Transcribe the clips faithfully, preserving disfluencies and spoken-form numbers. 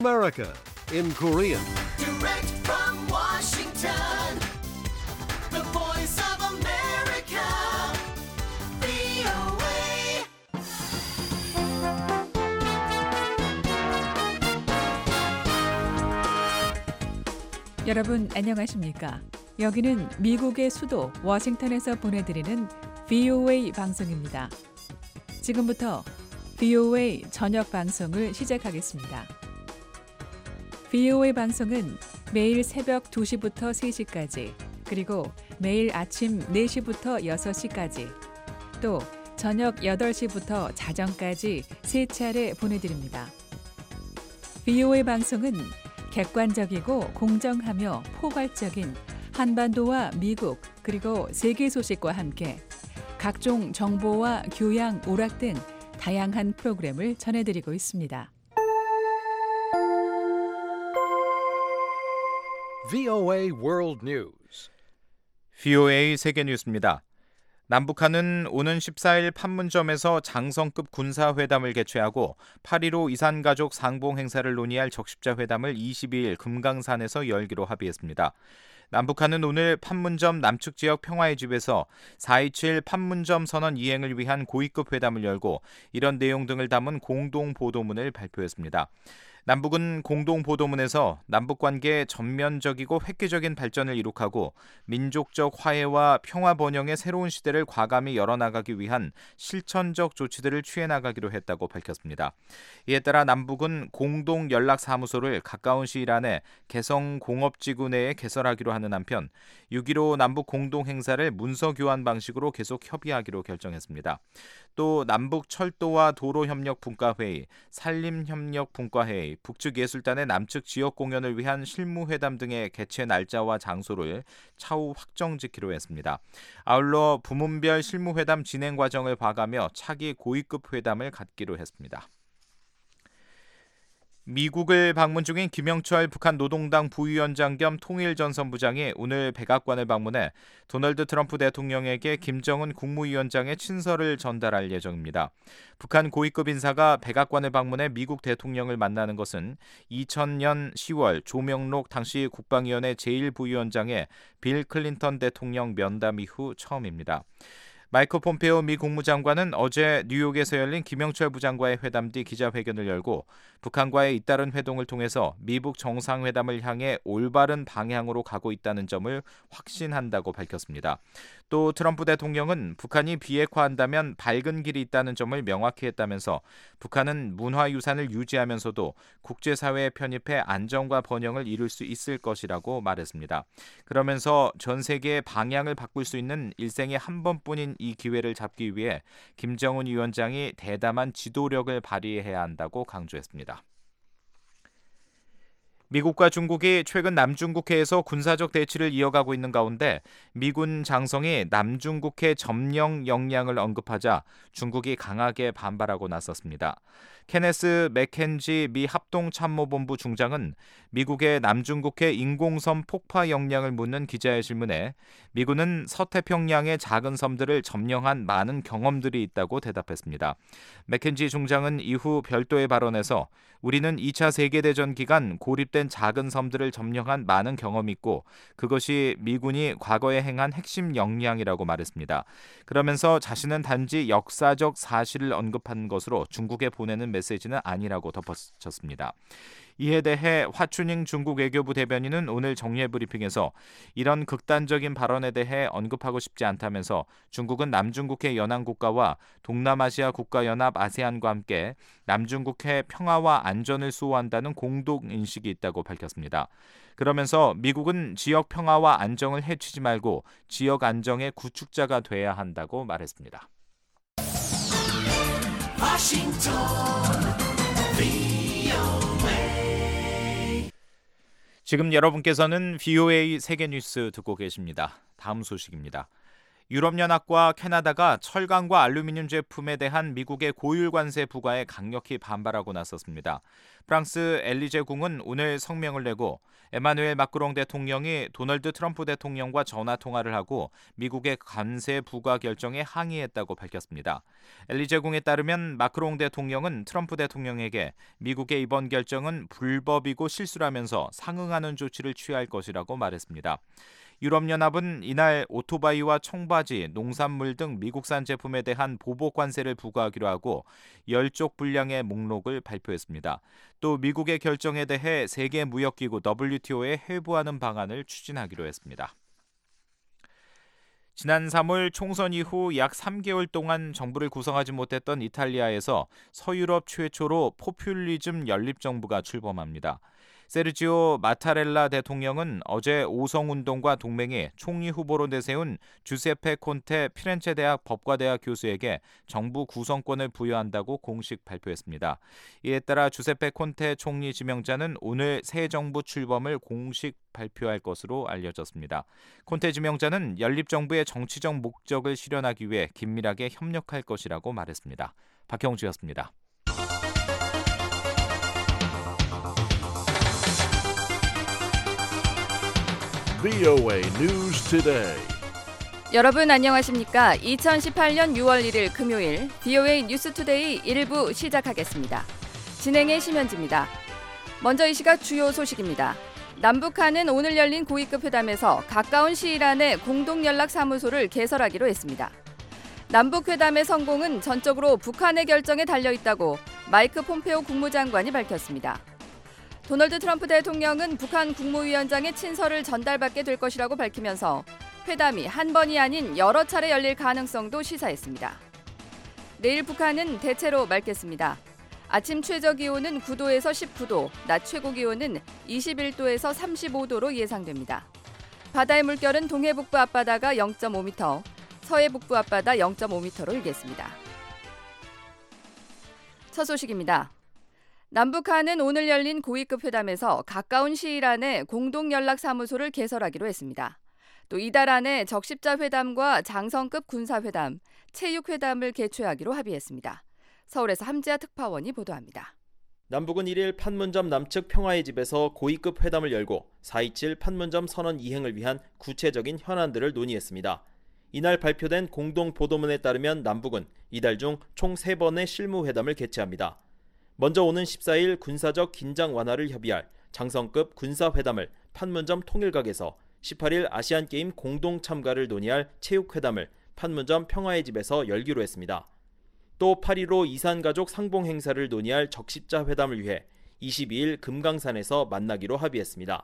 America in Korean. Direct from Washington, the voice of America, 브이오에이. 여러분 안녕하십니까? 여기는 미국의 수도 워싱턴에서 보내드리는 브이오에이 방송입니다. 지금부터 브이오에이 저녁 방송을 시작하겠습니다. 브이오에이 방송은 매일 새벽 두 시부터 세 시까지, 그리고 매일 아침 네 시부터 여섯 시까지, 또 저녁 여덟 시부터 자정까지 세 차례 보내드립니다. 브이오에이 방송은 객관적이고 공정하며 포괄적인 한반도와 미국 그리고 세계 소식과 함께 각종 정보와 교양, 오락 등 다양한 프로그램을 전해드리고 있습니다. 브이오에이 World News. 브이오에이 세계 뉴스입니다. 남북한은 오는 십사 일 판문점에서 장성급 군사회담을 개최하고 팔 일오 이산가족 상봉 행사를 논의할 적십자 회담을 이십이 일 금강산에서 열기로 합의했습니다. 남북한은 오늘 판문점 남측 지역 평화의 집에서 사 이칠 판문점 선언 이행을 위한 고위급 회담을 열고 이런 내용 등을 담은 공동 보도문을 발표했습니다. 남북은 공동 보도문에서 남북관계의 전면적이고 획기적인 발전을 이룩하고 민족적 화해와 평화 번영의 새로운 시대를 과감히 열어나가기 위한 실천적 조치들을 취해나가기로 했다고 밝혔습니다. 이에 따라 남북은 공동 연락사무소를 가까운 시일 안에 개성 공업지구 내에 개설하기로 하는 한편 육 일오 남북 공동 행사를 문서 교환 방식으로 계속 협의하기로 결정했습니다. 또 남북 철도와 도로협력 분과회의, 산림협력 분과회의, 북측 예술단의 남측 지역 공연을 위한 실무회담 등의 개최 날짜와 장소를 차후 확정짓기로 했습니다. 아울러 부문별 실무회담 진행 과정을 봐가며 차기 고위급 회담을 갖기로 했습니다. 미국을 방문 중인 김영철 북한 노동당 부위원장 겸 통일전선부장이 오늘 백악관을 방문해 도널드 트럼프 대통령에게 김정은 국무위원장의 친서를 전달할 예정입니다. 북한 고위급 인사가 백악관을 방문해 미국 대통령을 만나는 것은 이천 년 시월 조명록 당시 국방위원회 제일 부위원장의 빌 클린턴 대통령 면담 이후 처음입니다. 마이크 폼페오 미 국무장관은 어제 뉴욕에서 열린 김영철 부장과의 회담 뒤 기자회견을 열고 북한과의 잇따른 회동을 통해서 미북 정상회담을 향해 올바른 방향으로 가고 있다는 점을 확신한다고 밝혔습니다. 또 트럼프 대통령은 북한이 비핵화한다면 밝은 길이 있다는 점을 명확히 했다면서 북한은 문화유산을 유지하면서도 국제사회에 편입해 안정과 번영을 이룰 수 있을 것이라고 말했습니다. 그러면서 전 세계의 방향을 바꿀 수 있는 일생에 한 번뿐인 이 기회를 잡기 위해 김정은 위원장이 대담한 지도력을 발휘해야 한다고 강조했습니다. 미국과 중국이 최근 남중국해에서 군사적 대치를 이어가고 있는 가운데 미군 장성이 남중국해 점령 역량을 언급하자 중국이 강하게 반발하고 나섰습니다. 케네스 맥켄지 미 합동참모본부 중장은 미국의 남중국해 인공섬 폭파 역량을 묻는 기자의 질문에 미군은 서태평양의 작은 섬들을 점령한 많은 경험들이 있다고 대답했습니다. 맥켄지 중장은 이후 별도의 발언에서 우리는 이 차 세계대전 기간 고립된 작은 섬들을 점령한 많은 경험이 있고 그것이 미군이 과거에 행한 핵심 역량이라고 말했습니다. 그러면서 자신은 단지 역사적 사실을 언급한 것으로 중국에 보내는 메시지는 아니라고 덧붙였습니다. 이에 대해 화춘잉 중국 외교부 대변인은 오늘 정례 브리핑에서 이런 극단적인 발언에 대해 언급하고 싶지 않다면서 중국은 남중국해 연안국가와 동남아시아 국가연합 아세안과 함께 남중국해 평화와 안전을 수호한다는 공동인식이 있다고 밝혔습니다. 그러면서 미국은 지역 평화와 안정을 해치지 말고 지역 안정의 구축자가 돼야 한다고 말했습니다. 워싱턴 지금 여러분께서는 브이오에이 세계뉴스 듣고 계십니다. 다음 소식입니다. 유럽연합과 캐나다가 철강과 알루미늄 제품에 대한 미국의 고율 관세 부과에 강력히 반발하고 나섰습니다. 프랑스 엘리제 궁은 오늘 성명을 내고 에마누엘 마크롱 대통령이 도널드 트럼프 대통령과 전화 통화를 하고 미국의 관세 부과 결정에 항의했다고 밝혔습니다. 엘리제 궁에 따르면 마크롱 대통령은 트럼프 대통령에게 미국의 이번 결정은 불법이고 실수라면서 상응하는 조치를 취할 것이라고 말했습니다. 유럽연합은 이날 오토바이와 청바지, 농산물 등 미국산 제품에 대한 보복 관세를 부과하기로 하고 열 쪽 분량의 목록을 발표했습니다. 또 미국의 결정에 대해 세계무역기구 더블유티오에 회부하는 방안을 추진하기로 했습니다. 지난 삼월 총선 이후 약 삼 개월 동안 정부를 구성하지 못했던 이탈리아에서 서유럽 최초로 포퓰리즘 연립정부가 출범합니다. 세르지오 마타렐라 대통령은 어제 오성운동과 동맹이 총리 후보로 내세운 주세페 콘테 피렌체 대학 법과대학 교수에게 정부 구성권을 부여한다고 공식 발표했습니다. 이에 따라 주세페 콘테 총리 지명자는 오늘 새 정부 출범을 공식 발표할 것으로 알려졌습니다. 콘테 지명자는 연립정부의 정치적 목적을 실현하기 위해 긴밀하게 협력할 것이라고 말했습니다. 박형주였습니다. 브이오에이 News Today. 여러분 안녕하십니까? 이천십팔년 유월 일일 금요일 브이오에이 뉴스투데이 일 부 시작하겠습니다. 진행의 심현지입니다. 먼저 이 시각 주요 소식입니다. 남북한은 오늘 열린 고위급 회담에서 가까운 시일 안에 공동연락사무소를 개설하기로 했습니다. 남북회담의 성공은 전적으로 북한의 결정에 달려있다고 마이크 폼페오 국무장관이 밝혔습니다. 도널드 트럼프 대통령은 북한 국무위원장의 친서를 전달받게 될 것이라고 밝히면서 회담이 한 번이 아닌 여러 차례 열릴 가능성도 시사했습니다. 내일 북한은 대체로 맑겠습니다. 아침 최저기온은 구 도에서 십구 도, 낮 최고기온은 이십일 도에서 삼십오 도로 예상됩니다. 바다의 물결은 동해 북부 앞바다가 영 점 오 미터, 서해 북부 앞바다 영 점 오 미터로 일겠습니다. 첫 소식입니다. 남북한은 오늘 열린 고위급 회담에서 가까운 시일 안에 공동연락사무소를 개설하기로 했습니다. 또 이달 안에 적십자 회담과 장성급 군사회담, 체육회담을 개최하기로 합의했습니다. 서울에서 함지아 특파원이 보도합니다. 남북은 일일 판문점 남측 평화의 집에서 고위급 회담을 열고 사 이칠 판문점 선언 이행을 위한 구체적인 현안들을 논의했습니다. 이날 발표된 공동보도문에 따르면 남북은 이달 중 총 세 번의 실무회담을 개최합니다. 먼저 오는 십사일 군사적 긴장 완화를 협의할 장성급 군사회담을 판문점 통일각에서 십팔일 아시안게임 공동 참가를 논의할 체육회담을 판문점 평화의 집에서 열기로 했습니다. 또 팔일오 이산가족 상봉 행사를 논의할 적십자 회담을 위해 이십이일 금강산에서 만나기로 합의했습니다.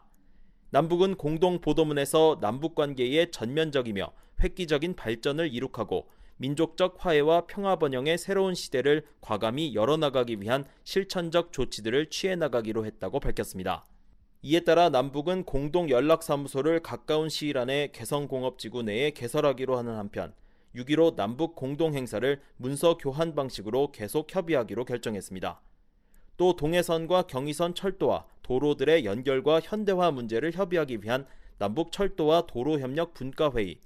남북은 공동 보도문에서 남북관계의 전면적이며 획기적인 발전을 이룩하고 민족적 화해와 평화 번영의 새로운 시대를 과감히 열어나가기 위한 실천적 조치들을 취해 나가기로 했다고 밝혔습니다. 이에 따라 남북은 공동연락사무소를 가까운 시일 안에 개성공업지구 내에 개설하기로 하는 한편 육 일오 남북 공동행사를 문서 교환 방식으로 계속 협의하기로 결정했습니다. 또 동해선과 경의선 철도와 도로들의 연결과 현대화 문제를 협의하기 위한 남북 철도와 도로협력 분과회의,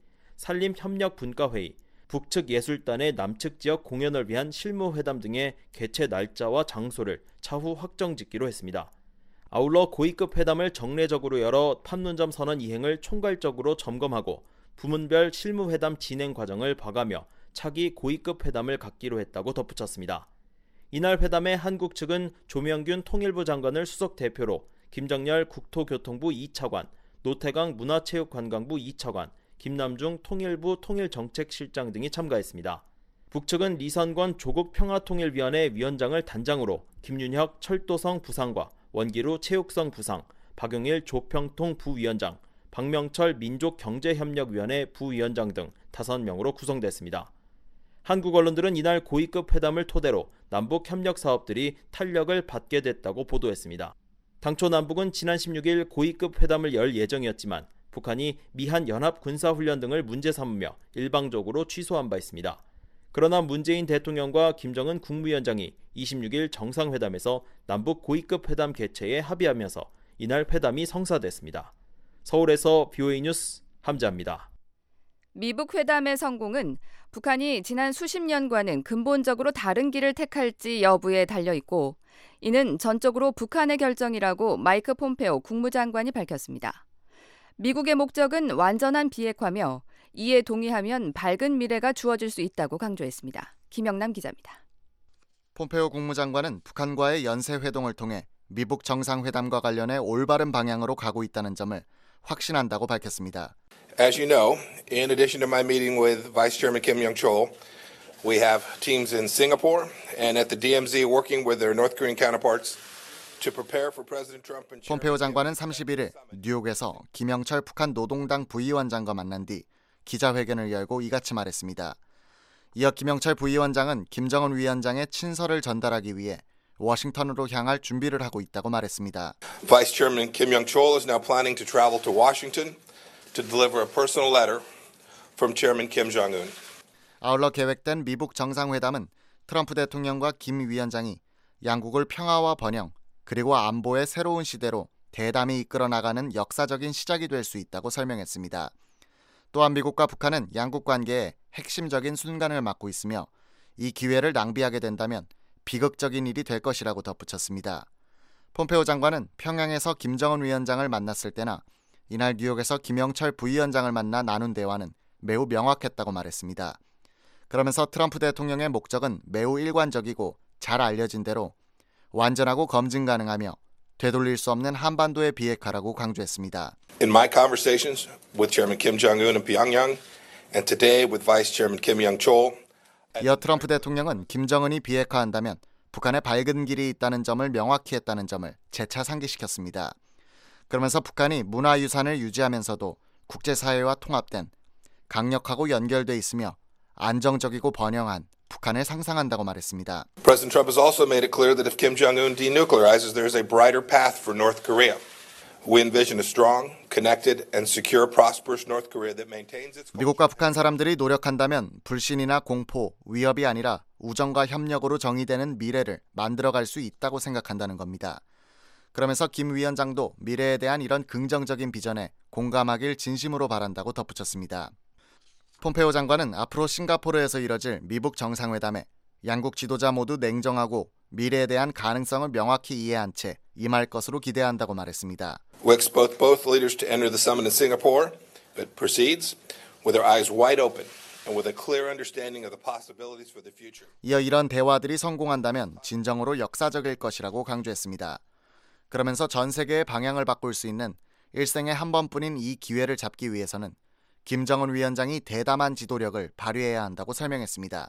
산림협력 분과회의, 북측 예술단의 남측 지역 공연을 위한 실무회담 등의 개최 날짜와 장소를 차후 확정짓기로 했습니다. 아울러 고위급 회담을 정례적으로 열어 판문점 선언 이행을 총괄적으로 점검하고 부문별 실무회담 진행 과정을 봐가며 차기 고위급 회담을 갖기로 했다고 덧붙였습니다. 이날 회담에 한국 측은 조명균 통일부 장관을 수석 대표로 김정열 국토교통부 이 차관, 노태강 문화체육관광부 이 차관, 김남중 통일부 통일정책실장 등이 참가했습니다. 북측은 리선권 조국평화통일위원회 위원장을 단장으로 김윤혁 철도성 부상과 원기루 체육성 부상, 박용일 조평통 부위원장, 박명철 민족경제협력위원회 부위원장 등 다섯 명으로 구성됐습니다. 한국 언론들은 이날 고위급 회담을 토대로 남북 협력 사업들이 탄력을 받게 됐다고 보도했습니다. 당초 남북은 지난 십육일 고위급 회담을 열 예정이었지만 북한이 미한 연합 군사훈련 등을 문제 삼으며 일방적으로 취소한 바 있습니다. 그러나 문재인 대통령과 김정은 국무위원장이 이십육일 정상회담에서 남북 고위급 회담 개최에 합의하면서 이날 회담이 성사됐습니다. 서울에서 브이오에이 뉴스 함지아입니다. 미북 회담의 성공은 북한이 지난 수십 년과는 근본적으로 다른 길을 택할지 여부에 달려 있고 이는 전적으로 북한의 결정이라고 마이크 폼페오 국무장관이 밝혔습니다. 미국의 목적은 완전한 비핵화며 이에 동의하면 밝은 미래가 주어질 수 있다고 강조했습니다. 김영남 기자입니다. 폼페오 국무장관은 북한과의 연쇄회동을 통해 미북 정상회담과 관련해 올바른 방향으로 가고 있다는 점을 확신한다고 밝혔습니다. As you know, in addition to my meeting with Vice Chairman Kim Young-chol, we have teams in Singapore and at the D M Z working with their North Korean counterparts to prepare for President Trump and 폼페오 장관은 삼십일 일 뉴욕에서 김영철 북한 노동당 부위원장과 만난 뒤 기자회견을 열고 이같이 말했습니다. 이어 김영철 부위원장은 김정은 위원장의 친서를 전달하기 위해 워싱턴으로 향할 준비를 하고 있다고 말했습니다. Vice Chairman Kim Young-chol is now planning to travel to Washington to deliver a personal letter from Chairman Kim Jong-un. 아울러 계획된 미북 정상회담은 트럼프 대통령과 김 위원장이 양국을 평화와 번영 그리고 안보의 새로운 시대로 대담히 이끌어 나가는 역사적인 시작이 될 수 있다고 설명했습니다. 또한 미국과 북한은 양국 관계의 핵심적인 순간을 맞고 있으며 이 기회를 낭비하게 된다면 비극적인 일이 될 것이라고 덧붙였습니다. 폼페오 장관은 평양에서 김정은 위원장을 만났을 때나 이날 뉴욕에서 김영철 부위원장을 만나 나눈 대화는 매우 명확했다고 말했습니다. 그러면서 트럼프 대통령의 목적은 매우 일관적이고 잘 알려진 대로 완전하고 검증 가능하며 되돌릴 수 없는 한반도의 비핵화라고 강조했습니다. In my conversations with Chairman Kim Jong-un in Pyongyang and today with Vice Chairman Kim Young-chol, 이어 트럼프 대통령은 김정은이 비핵화한다면 북한에 밝은 길이 있다는 점을 명확히 했다는 점을 재차 상기시켰습니다. 그러면서 북한이 문화유산을 유지하면서도 국제사회와 통합된 강력하고 연결돼 있으며 안정적이고 번영한 북한을 상상한다고 말했습니다. President Trump has also made it clear that if Kim Jong-un denuclearizes, there is a brighter path for North Korea. We envision a strong, connected, and secure, prosperous North Korea that maintains its. 미국과 북한 사람들이 노력한다면 불신이나 공포, 위협이 아니라 우정과 협력으로 정의되는 미래를 만들어갈 수 있다고 생각한다는 겁니다. 그러면서 김 위원장도 미래에 대한 이런 긍정적인 비전에 공감하길 진심으로 바란다고 덧붙였습니다. 폼페오 장관은 앞으로 싱가포르에서 이뤄질 미북 정상회담에 양국 지도자 모두 냉정하고 미래에 대한 가능성을 명확히 이해한 채 임할 것으로 기대한다고 말했습니다. We expect both leaders to enter the summit in Singapore, but proceeds with their eyes wide open and with a clear understanding of the possibilities for the future. 이어 이런 대화들이 성공한다면 진정으로 역사적일 것이라고 강조했습니다. 그러면서 전 세계의 방향을 바꿀 수 있는 일생에 한 번뿐인 이 기회를 잡기 위해서는 김정은 위원장이 대담한 지도력을 발휘해야 한다고 설명했습니다.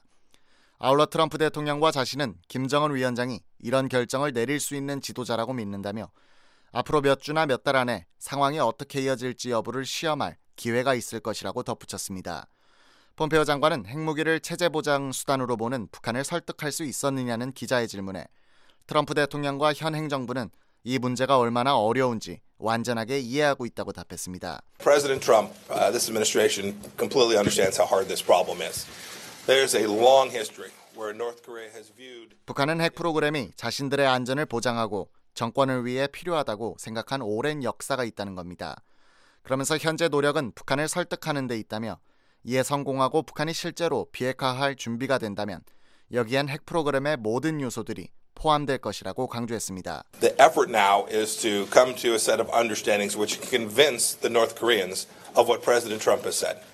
아울러 트럼프 대통령과 자신은 김정은 위원장이 이런 결정을 내릴 수 있는 지도자라고 믿는다며 앞으로 몇 주나 몇 달 안에 상황이 어떻게 이어질지 여부를 시험할 기회가 있을 것이라고 덧붙였습니다. 폼페오 장관은 핵무기를 체제 보장 수단으로 보는 북한을 설득할 수 있었느냐는 기자의 질문에 트럼프 대통령과 현 행정부는 이 문제가 얼마나 어려운지 완전하게 이해하고 있다고 답했습니다. President Trump, uh, this administration completely understands how hard this problem is. There's a long history where North Korea has viewed. 북한은 핵 프로그램이 자신들의 안전을 보장하고 정권을 위해 필요하다고 생각한 오랜 역사가 있다는 겁니다. 그러면서 현재 노력은 북한을 설득하는 데 있다며 이에 성공하고 북한이 실제로 비핵화할 준비가 된다면 여기엔 핵 프로그램의 모든 요소들이 포함될 것이라고 강조했습니다. The effort now is to come to a set of understandings which can convince the North Koreans of what President Trump has said.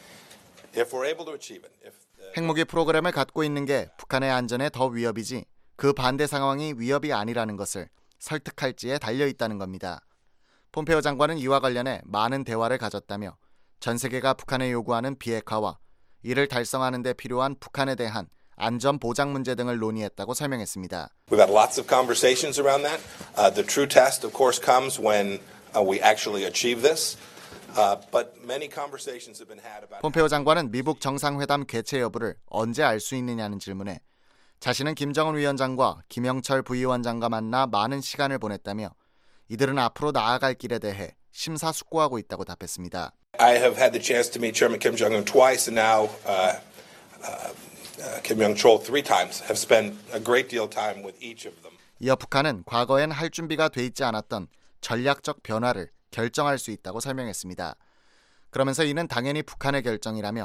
If we're able to achieve it, if 핵무기 프로그램을 갖고 있는 게 북한의 안전에 더 위협이지 그 반대 상황이 위협이 아니라는 것을 설득할지에 달려 있다는 겁니다. 폼페오 장관은 이와 관련해 많은 대화를 가졌다며 전 세계가 북한에 요구하는 비핵화와 이를 달성하는 데 필요한 북한에 대한 안전 보장 문제 등을 논의했다고 설명했습니다. We've had lots of conversations around that. Uh, the true test, of course, comes when uh, we actually achieve this. Uh, but many conversations have been had about. 폼페오 장관은 미북 정상회담 개최 여부를 언제 알 수 있느냐는 질문에 자신은 김정은 위원장과 김영철 부위원장과 만나 많은 시간을 보냈다며 이들은 앞으로 나아갈 길에 대해 심사숙고하고 있다고 답했습니다. I have had the chance to meet Chairman Kim Jong-un twice, and now uh, uh, uh, Kim Young-chol three times. Have spent a great deal of time with each of them. 이어 북한은 과거엔 할 준비가 돼 있지 않았던 전략적 변화를 결정할 수 있다고 설명했습니다. 그러면서 이는 당연히 북한의 결정이라며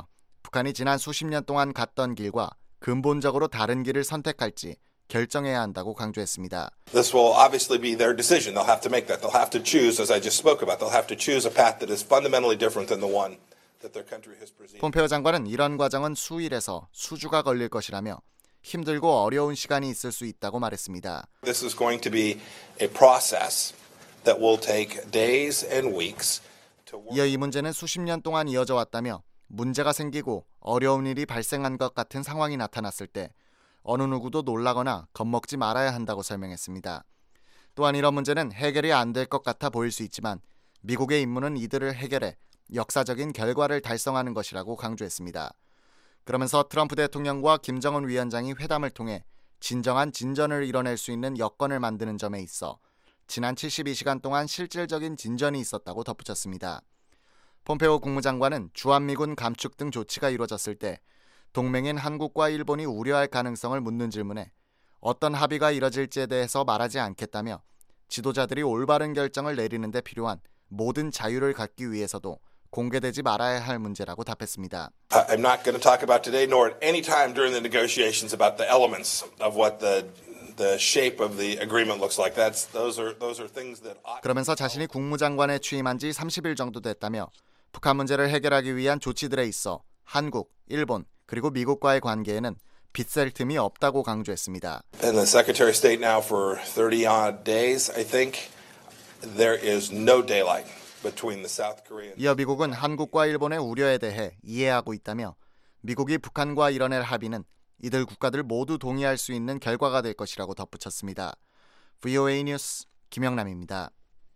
북한이 지난 수십 년 동안 갔던 길과 근본적으로 다른 길을 선택할지 결정해야 한다고 강조했습니다. This will obviously be their decision. They'll have to make that. They'll have to choose, as I just spoke about. They'll have to choose a path that is fundamentally different than the one that their country has presented. 폼페오 장관은 이런 과정은 수일에서 수주가 걸릴 것이라며 힘들고 어려운 시간이 있을 수 있다고 말했습니다. This is going to be a process that will take days and weeks to work. 이어 이 문제는 수십 년 동안 이어져 왔다며 문제가 생기고 어려운 일이 발생한 것 같은 상황이 나타났을 때 어느 누구도 놀라거나 겁먹지 말아야 한다고 설명했습니다. 또한 이런 문제는 해결이 안 될 것 같아 보일 수 있지만 미국의 임무는 이들을 해결해 역사적인 결과를 달성하는 것이라고 강조했습니다. 그러면서 트럼프 대통령과 김정은 위원장이 회담을 통해 진정한 진전을 이뤄낼 수 있는 여건을 만드는 점에 있어 지난 칠십이 시간 동안 실질적인 진전이 있었다고 덧붙였습니다. 폼페오 국무장관은 주한미군 감축 등 조치가 이루어졌을 때 동맹인 한국과 일본이 우려할 가능성을 묻는 질문에 어떤 합의가 이뤄질지에 대해서 말하지 않겠다며 지도자들이 올바른 결정을 내리는 데 필요한 모든 자유를 갖기 위해서도 공개되지 말아야 할 문제라고 답했습니다. I'm not going to talk about today, nor at any time during the negotiations, about the elements of what the the shape of the agreement looks like. That's those are those are things that. 그러면서 자신이 국무장관에 취임한 지 삼십 일 정도 됐다며 북한 문제를 해결하기 위한 조치들에 있어 한국, 일본 그리고 미국과의 관계에는 빗셀 틈이 없다고 강조했습니다. And the Secretary of State now for thirty odd days, I think there is no daylight between the South Korean. 이어 미국은 한국과 일본의 우려에 대해 이해하고 있다며 미국이 북한과 이뤄낼 합의는 이들 국가들 모두 동의할 수 있는 결과가 될 것이라고 덧붙였습니다. 브이오에이 뉴스 김영남입니다.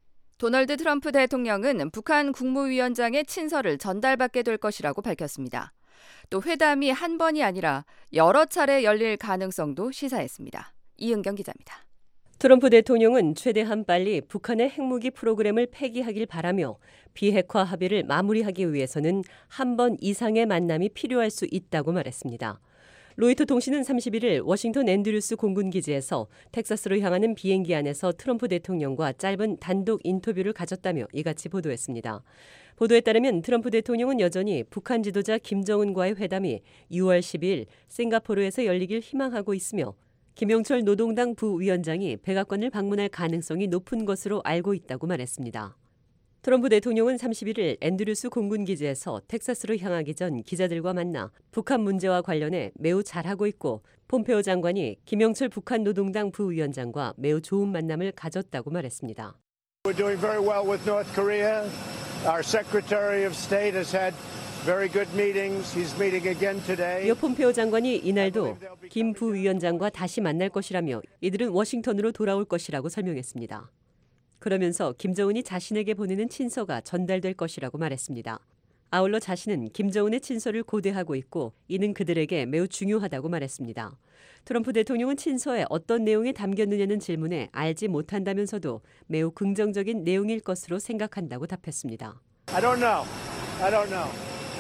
도널드 트럼프 대통령은 북한 국무위원장의 친서를 전달받게 될 것이라고 밝혔습니다. 또 회담이 한 번이 아니라 여러 차례 열릴 가능성도 시사했습니다. 이은경 기자입니다. 트럼프 대통령은 최대한 빨리 북한의 핵무기 프로그램을 폐기하길 바라며 비핵화 합의를 마무리하기 위해서는 한 번 이상의 만남이 필요할 수 있다고 말했습니다. 로이터 통신은 삼십일 일 워싱턴 앤드류스 공군기지에서 텍사스로 향하는 비행기 안에서 트럼프 대통령과 짧은 단독 인터뷰를 가졌다며 이같이 보도했습니다. 보도에 따르면 트럼프 대통령은 여전히 북한 지도자 김정은과의 회담이 유월 십이일 싱가포르에서 열리길 희망하고 있으며 김영철 노동당 부위원장이 백악관을 방문할 가능성이 높은 것으로 알고 있다고 말했습니다. 트럼프 대통령은 삼십일 일 앤드류스 공군기지에서 텍사스로 향하기 전 기자들과 만나 북한 문제와 관련해 매우 잘하고 있고 폼페오 장관이 김영철 북한 노동당 부위원장과 매우 좋은 만남을 가졌다고 말했습니다. We're doing very well with North Korea. Our Secretary of State has had very good meetings. He's meeting again today. 이어 폼페오 장관이 이날도 김 부위원장과 다시 만날 것이라며 이들은 워싱턴으로 돌아올 것이라고 설명했습니다. 그러면서 김정은이 자신에게 보내는 친서가 전달될 것이라고 말했습니다. 아울러 자신은 김정은의 친서를 고대하고 있고 이는 그들에게 매우 중요하다고 말했습니다. 트럼프 대통령은 친서에 어떤 내용이 담겼느냐는 질문에 알지 못한다면서도 매우 긍정적인 내용일 것으로 생각한다고 답했습니다. I don't know. I don't know.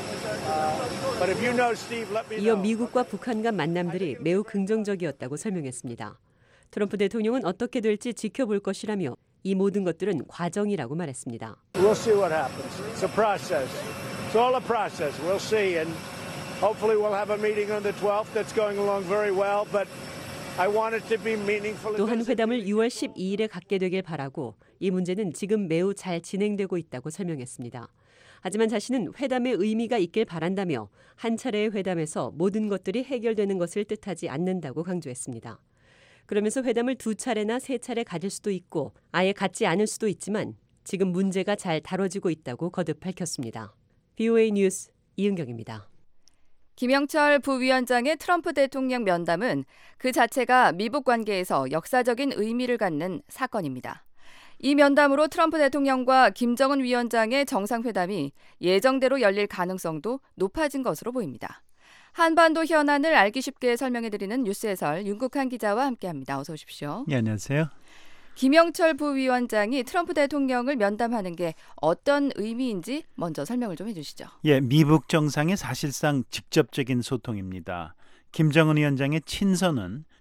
Uh, but if you know, Steve, let me know. 이어 미국과 북한 간 만남들이 매우 긍정적이었다고 설명했습니다. 트럼프 대통령은 어떻게 될지 지켜볼 것이라며 이 모든 것들은 과정이라고 말했습니다. We'll see what happens. It's a process. It's all a process. We'll see, and hopefully we'll have a meeting on the twelfth that's going along very well. But I want it to be meaningful. 또한 회담을 유월 십이일에 갖게 되길 바라고 이 문제는 지금 매우 잘 진행되고 있다고 설명했습니다. 하지만 자신은 회담의 의미가 있길 바란다며 한 차례의 회담에서 모든 것들이 해결되는 것을 뜻하지 않는다고 강조했습니다. 그러면서 회담을 두 차례나 세 차례 가질 수도 있고 아예 갖지 않을 수도 있지만 지금 문제가 잘 다뤄지고 있다고 거듭 밝혔습니다. 브이오에이 뉴스 이은경입니다. 김영철 부위원장의 트럼프 대통령 면담은 그 자체가 미북 관계에서 역사적인 의미를 갖는 사건입니다. 이 면담으로 트럼프 대통령과 김정은 위원장의 정상회담이 예정대로 열릴 가능성도 높아진 것으로 보입니다. 한반도 현안을 알기 쉽게 설명해드리는 뉴스 해설 윤국한 기자와 함께합니다. 어서 오십시오. 네, 안녕하세요. 김영철 부위원장이 트럼프 대통령을 면담하는 게 어떤 의미인지 먼저 설명을 좀 해주시죠. 예, 미북 정상의 사실상 직접적인 소통입니다. 김정은 위원장의 친서는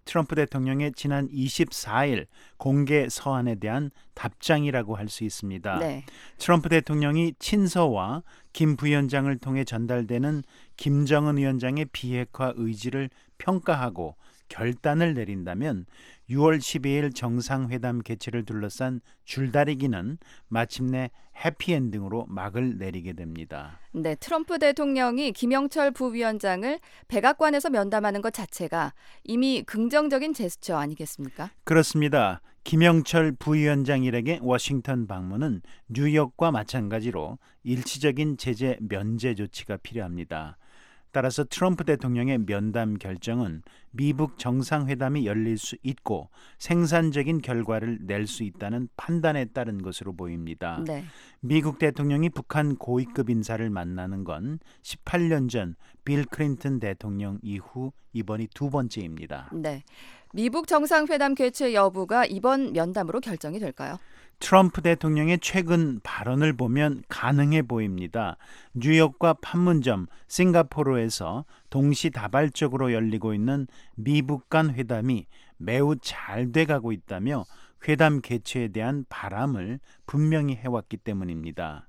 트럼프 대통령의 지난 이십사일 공개 서한에 대한 답장이라고 할 수 있습니다. 네. 트럼프 대통령이 친서와 김 부위원장을 통해 전달되는 김정은 위원장의 비핵화 의지를 평가하고 결단을 내린다면 유월 십이일 정상회담 개최를 둘러싼 줄다리기는 마침내 해피엔딩으로 막을 내리게 됩니다. 네, 트럼프 대통령이 김영철 부위원장을 백악관에서 면담하는 것 자체가 이미 긍정적인 제스처 아니겠습니까? 그렇습니다. 김영철 부위원장 일에게 워싱턴 방문은 뉴욕과 마찬가지로 일시적인 제재 면제 조치가 필요합니다. 따라서 트럼프 대통령의 면담 결정은 미북 정상회담이 열릴 수 있고 생산적인 결과를 낼 수 있다는 판단에 따른 것으로 보입니다. 네. 미국 대통령이 북한 고위급 인사를 만나는 건 십팔년 전 빌 클린턴 대통령 이후 이번이 두 번째입니다. 네. 미북 정상회담 개최 여부가 이번 면담으로 결정이 될까요? 트럼프 대통령의 최근 발언을 보면 가능해 보입니다. 뉴욕과 판문점, 싱가포르에서 동시다발적으로 열리고 있는 미북 간 회담이 매우 잘 돼가고 있다며 회담 개최에 대한 바람을 분명히 해왔기 때문입니다.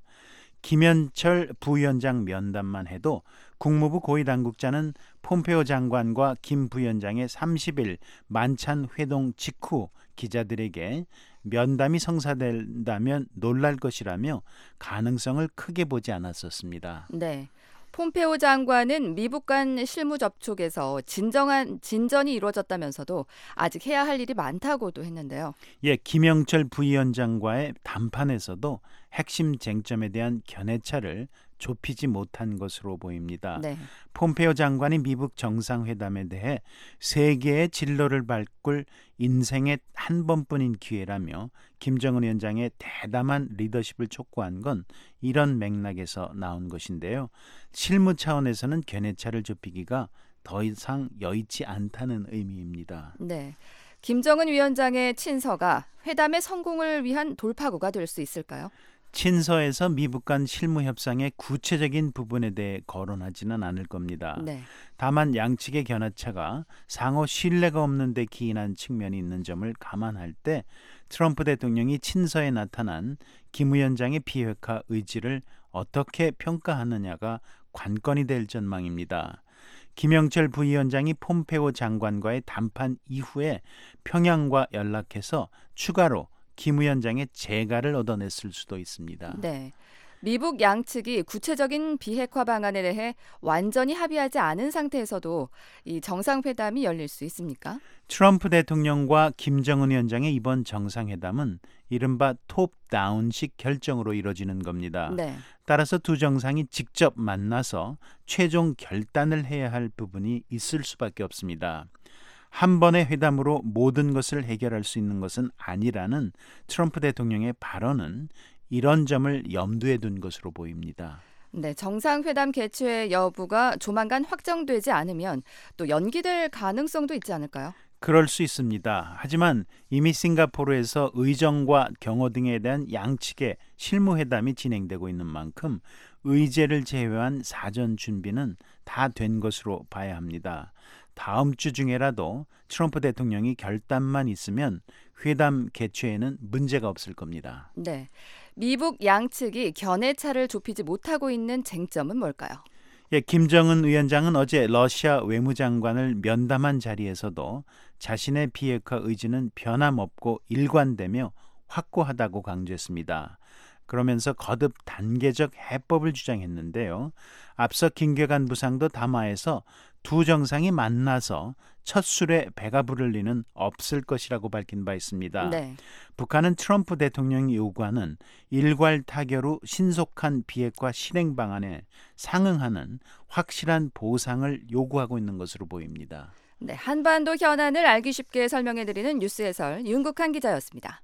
김현철 부위원장 면담만 해도 국무부 고위당국자는 폼페오 장관과 김 부위원장의 삼십일 만찬 회동 직후 기자들에게 면담이 성사된다면 놀랄 것이라며 가능성을 크게 보지 않았었습니다. 네. 폼페오 장관은 미북 간 실무 접촉에서 진정한 진전이 이루어졌다면서도 아직 해야 할 일이 많다고도 했는데요. 예, 김영철 부위원장과의 담판에서도 핵심 쟁점에 대한 견해차를 좁히지 못한 것으로 보입니다. 네. 폼페오 장관이 미북 정상회담에 대해 세계의 진로를 바꿀 인생의 한 번뿐인 기회라며 김정은 위원장의 대담한 리더십을 촉구한 건 이런 맥락에서 나온 것인데요. 실무 차원에서는 견해차를 좁히기가 더 이상 여의치 않다는 의미입니다. 네. 김정은 위원장의 친서가 회담의 성공을 위한 돌파구가 될 수 있을까요? 친서에서 미북 간 실무 협상의 구체적인 부분에 대해 거론하지는 않을 겁니다. 네. 다만 양측의 견해차가 상호 신뢰가 없는 데 기인한 측면이 있는 점을 감안할 때 트럼프 대통령이 친서에 나타난 김 위원장의 비핵화 의지를 어떻게 평가하느냐가 관건이 될 전망입니다. 김영철 부위원장이 폼페오 장관과의 담판 이후에 평양과 연락해서 추가로 김 위원장의 재가를 얻어냈을 수도 있습니다. 네. 미북 양측이 구체적인 비핵화 방안에 대해 완전히 합의하지 않은 상태에서도 이 정상회담이 열릴 수 있습니까? 트럼프 대통령과 김정은 위원장의 이번 정상회담은 이른바 톱다운식 결정으로 이뤄지는 겁니다. 네. 따라서 두 정상이 직접 만나서 최종 결단을 해야 할 부분이 있을 수밖에 없습니다. 한 번의 회담으로 모든 것을 해결할 수 있는 것은 아니라는 트럼프 대통령의 발언은 이런 점을 염두에 둔 것으로 보입니다. 네, 정상회담 개최 여부가 조만간 확정되지 않으면 또 연기될 가능성도 있지 않을까요? 그럴 수 있습니다. 하지만 이미 싱가포르에서 의정과 경호 등에 대한 양측의 실무회담이 진행되고 있는 만큼 의제를 제외한 사전 준비는 다 된 것으로 봐야 합니다. 다음 주 중에라도 트럼프 대통령이 결단만 있으면 회담 개최에는 문제가 없을 겁니다. 네, 미북 양측이 견해차를 좁히지 못하고 있는 쟁점은 뭘까요? 예, 김정은 위원장은 어제 러시아 외무장관을 면담한 자리에서도 자신의 비핵화 의지는 변함없고 일관되며 확고하다고 강조했습니다. 그러면서 거듭 단계적 해법을 주장했는데요. 앞서 김계관 부상도 담화에서 두 정상이 만나서 첫 술에 배가 부를 리는 없을 것이라고 밝힌 바 있습니다. 네. 북한은 트럼프 대통령이 요구하는 일괄 타결 후 신속한 비핵화 실행 방안에 상응하는 확실한 보상을 요구하고 있는 것으로 보입니다. 네, 한반도 현안을 알기 쉽게 설명해드리는 뉴스 해설 윤국한 기자였습니다.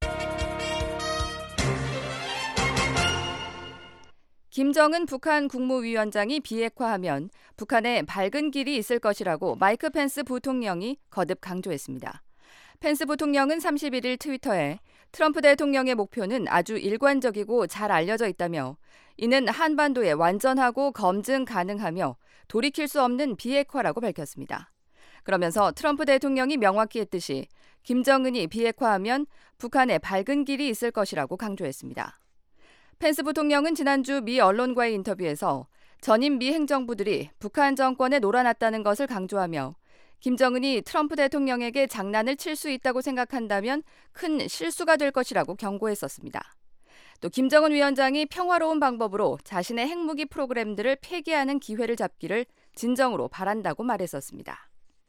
김정은 북한 국무위원장이 비핵화하면 북한에 밝은 길이 있을 것이라고 마이크 펜스 부통령이 거듭 강조했습니다. 펜스 부통령은 삼십일일 트위터에 트럼프 대통령의 목표는 아주 일관적이고 잘 알려져 있다며 이는 한반도에 완전하고 검증 가능하며 돌이킬 수 없는 비핵화라고 밝혔습니다. 그러면서 트럼프 대통령이 명확히 했듯이 김정은이 비핵화하면 북한에 밝은 길이 있을 것이라고 강조했습니다. 펜스 부통령은 지난주 미 언론과의 인터뷰에서 전임 미 행정부들이 북한 정권에 놀아났다는 것을 강조하며 김정은이 트럼프 대통령에게 장난을 칠 수 있다고 생각한다면 큰 실수가 될 것이라고 경고했었습니다. 또 김정은 위원장이 평화로운 방법으로 자신의 핵무기 프로그램들을 폐기하는 기회를 잡기를 진정으로 바란다고 말했었습니다.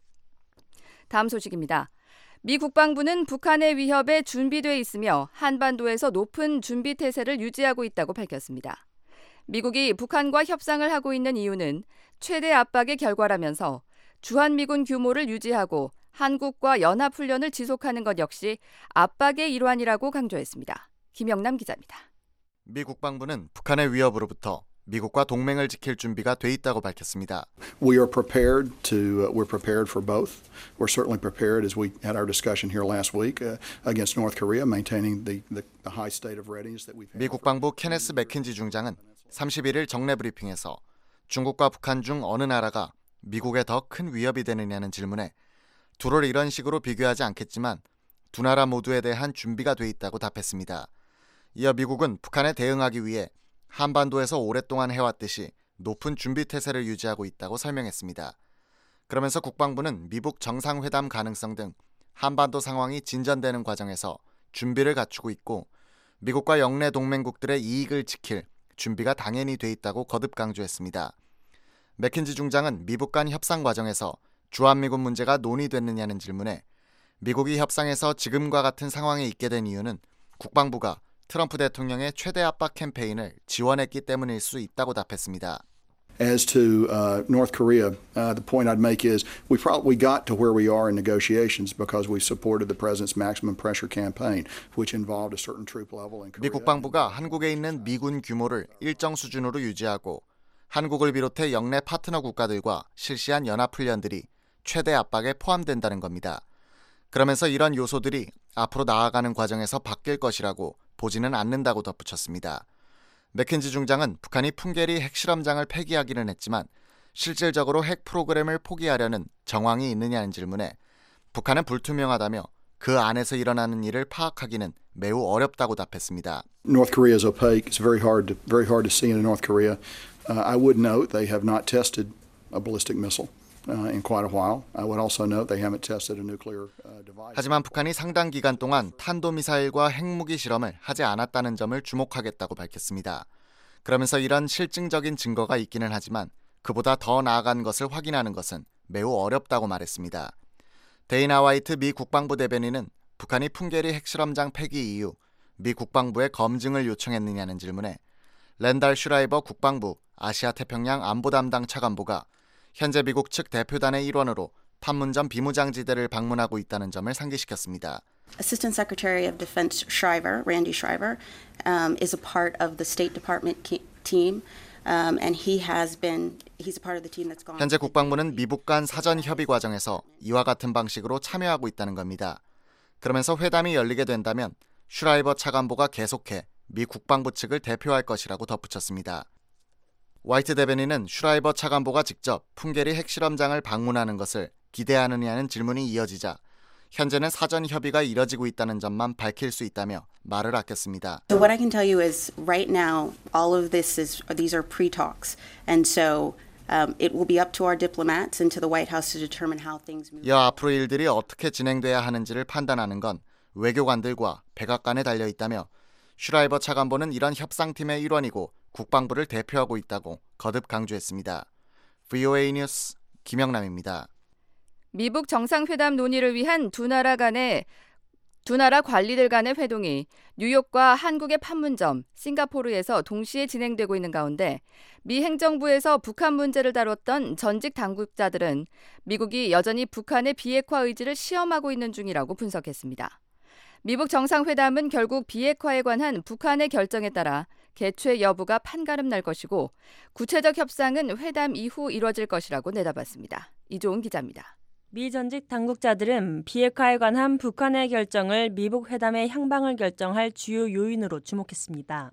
다음 소식입니다. 미 국방부는 북한의 위협에 준비돼 있으며 한반도에서 높은 준비 태세를 유지하고 있다고 밝혔습니다. 미국이 북한과 협상을 하고 있는 이유는 최대 압박의 결과라면서 주한미군 규모를 유지하고 한국과 연합훈련을 지속하는 것 역시 압박의 일환이라고 강조했습니다. 김영남 기자입니다. 미 국방부는 북한의 위협으로부터 미국과 동맹을 지킬 준비가 돼 있다고 밝혔습니다. We are prepared to uh, we're prepared for both. We're certainly prepared as we had our discussion here last week uh, against North Korea, maintaining the, the the high state of readiness that we've had. 미 국방부 케네스 맥킨지 중장은 삼십일 일 정례 브리핑에서 중국과 북한 중 어느 나라가 미국에 더 큰 위협이 되느냐는 질문에 둘을 이런 식으로 비교하지 않겠지만 두 나라 모두에 대한 준비가 돼 있다고 답했습니다. 이어 미국은 북한에 대응하기 위해 한반도에서 오랫동안 해왔듯이 높은 준비 태세를 유지하고 있다고 설명했습니다. 그러면서 국방부는 미북 정상회담 가능성 등 한반도 상황이 진전되는 과정에서 준비를 갖추고 있고 미국과 영내 동맹국들의 이익을 지킬 준비가 당연히 돼 있다고 거듭 강조했습니다. 맥킨지 중장은 미북 간 협상 과정에서 주한미군 문제가 논의됐느냐는 질문에 미국이 협상에서 지금과 같은 상황에 있게 된 이유는 국방부가 트럼프 대통령의 최대 압박 캠페인을 지원했기 때문일 수 있다고 답했습니다. As to uh, North Korea, uh, the point I'd make is we probably got to where we are in negotiations because we supported the president's maximum pressure campaign, which involved a certain troop level in Korea. 미 국방부가 한국에 있는 미군 규모를 일정 수준으로 유지하고 한국을 비롯해 영내 파트너 국가들과 실시한 연합훈련들이 최대 압박에 포함된다는 겁니다. 그러면서 이런 요소들이 앞으로 나아가는 과정에서 바뀔 것이라고 보지는 않는다고 덧붙였습니다. 맥킨지 중장은 북한이 풍계리 핵실험장을 폐기하기는 했지만 실질적으로 핵 프로그램을 포기하려는 정황이 있느냐는 질문에 북한은 불투명하다며 그 안에서 일어나는 일을 파악하기는 매우 어렵다고 답했습니다. North Korea is opaque. It's very hard to very hard to see in North Korea. Uh, I would note they have not tested a ballistic missile uh, in quite a while. I would also note they haven't tested a nuclear uh, device. 하지만 북한이 상당 기간 동안 탄도미사일과 핵무기 실험을 하지 않았다는 점을 주목하겠다고 밝혔습니다. 그러면서 이런 실증적인 증거가 있기는 하지만 그보다 더 나아간 것을 확인하는 것은 매우 어렵다고 말했습니다. 데이나 화이트 미 국방부 대변인은 북한이 풍계리 핵실험장 폐기 이후 미 국방부에 검증을 요청했느냐는 질문에 랜달 슈라이버 국방부 아시아 태평양 안보 담당 차관보가 현재 미국 측 대표단의 일원으로 판문점 비무장지대를 방문하고 있다는 점을 상기시켰습니다. Assistant Secretary of Defense Shriver, Randy Shriver, um, is a part of the State Department team, um, and he has been he's a part of the team that's gone. 현재 국방부는 미북 간 사전 협의 과정에서 이와 같은 방식으로 참여하고 있다는 겁니다. 그러면서 회담이 열리게 된다면 슈라이버 차관보가 계속해 미 국방부 측을 대표할 것이라고 덧붙였습니다. 화이트 대변인은 슈라이버 차관보가 직접 풍계리 핵실험장을 방문하는 것을 기대하느냐는 질문이 이어지자 현재는 사전 협의가 이뤄지고 있다는 점만 밝힐 수 있다며 말을 아꼈습니다. So what I can tell you is right now all of this is these are pre-talks and so um, it will be up to our diplomats and to the White House to determine how things move. 이어 앞으로 일들이 어떻게 진행돼야 하는지를 판단하는 건 외교관들과 백악관에 달려 있다며 슈라이버 차관보는 이런 협상팀의 일원이고 국방부를 대표하고 있다고 거듭 강조했습니다. 브이오에이 뉴스 김영남입니다. 미북 정상회담 논의를 위한 두 나라 간의 두 나라 관리들 간의 회동이 뉴욕과 한국의 판문점, 싱가포르에서 동시에 진행되고 있는 가운데 미 행정부에서 북한 문제를 다뤘던 전직 당국자들은 미국이 여전히 북한의 비핵화 의지를 시험하고 있는 중이라고 분석했습니다. 미북 정상회담은 결국 비핵화에 관한 북한의 결정에 따라 개최 여부가 판가름 날 것이고 구체적 협상은 회담 이후 이뤄질 것이라고 내다봤습니다. 이조은 기자입니다. 미 전직 당국자들은 비핵화에 관한 북한의 결정을 미북 회담의 향방을 결정할 주요 요인으로 주목했습니다.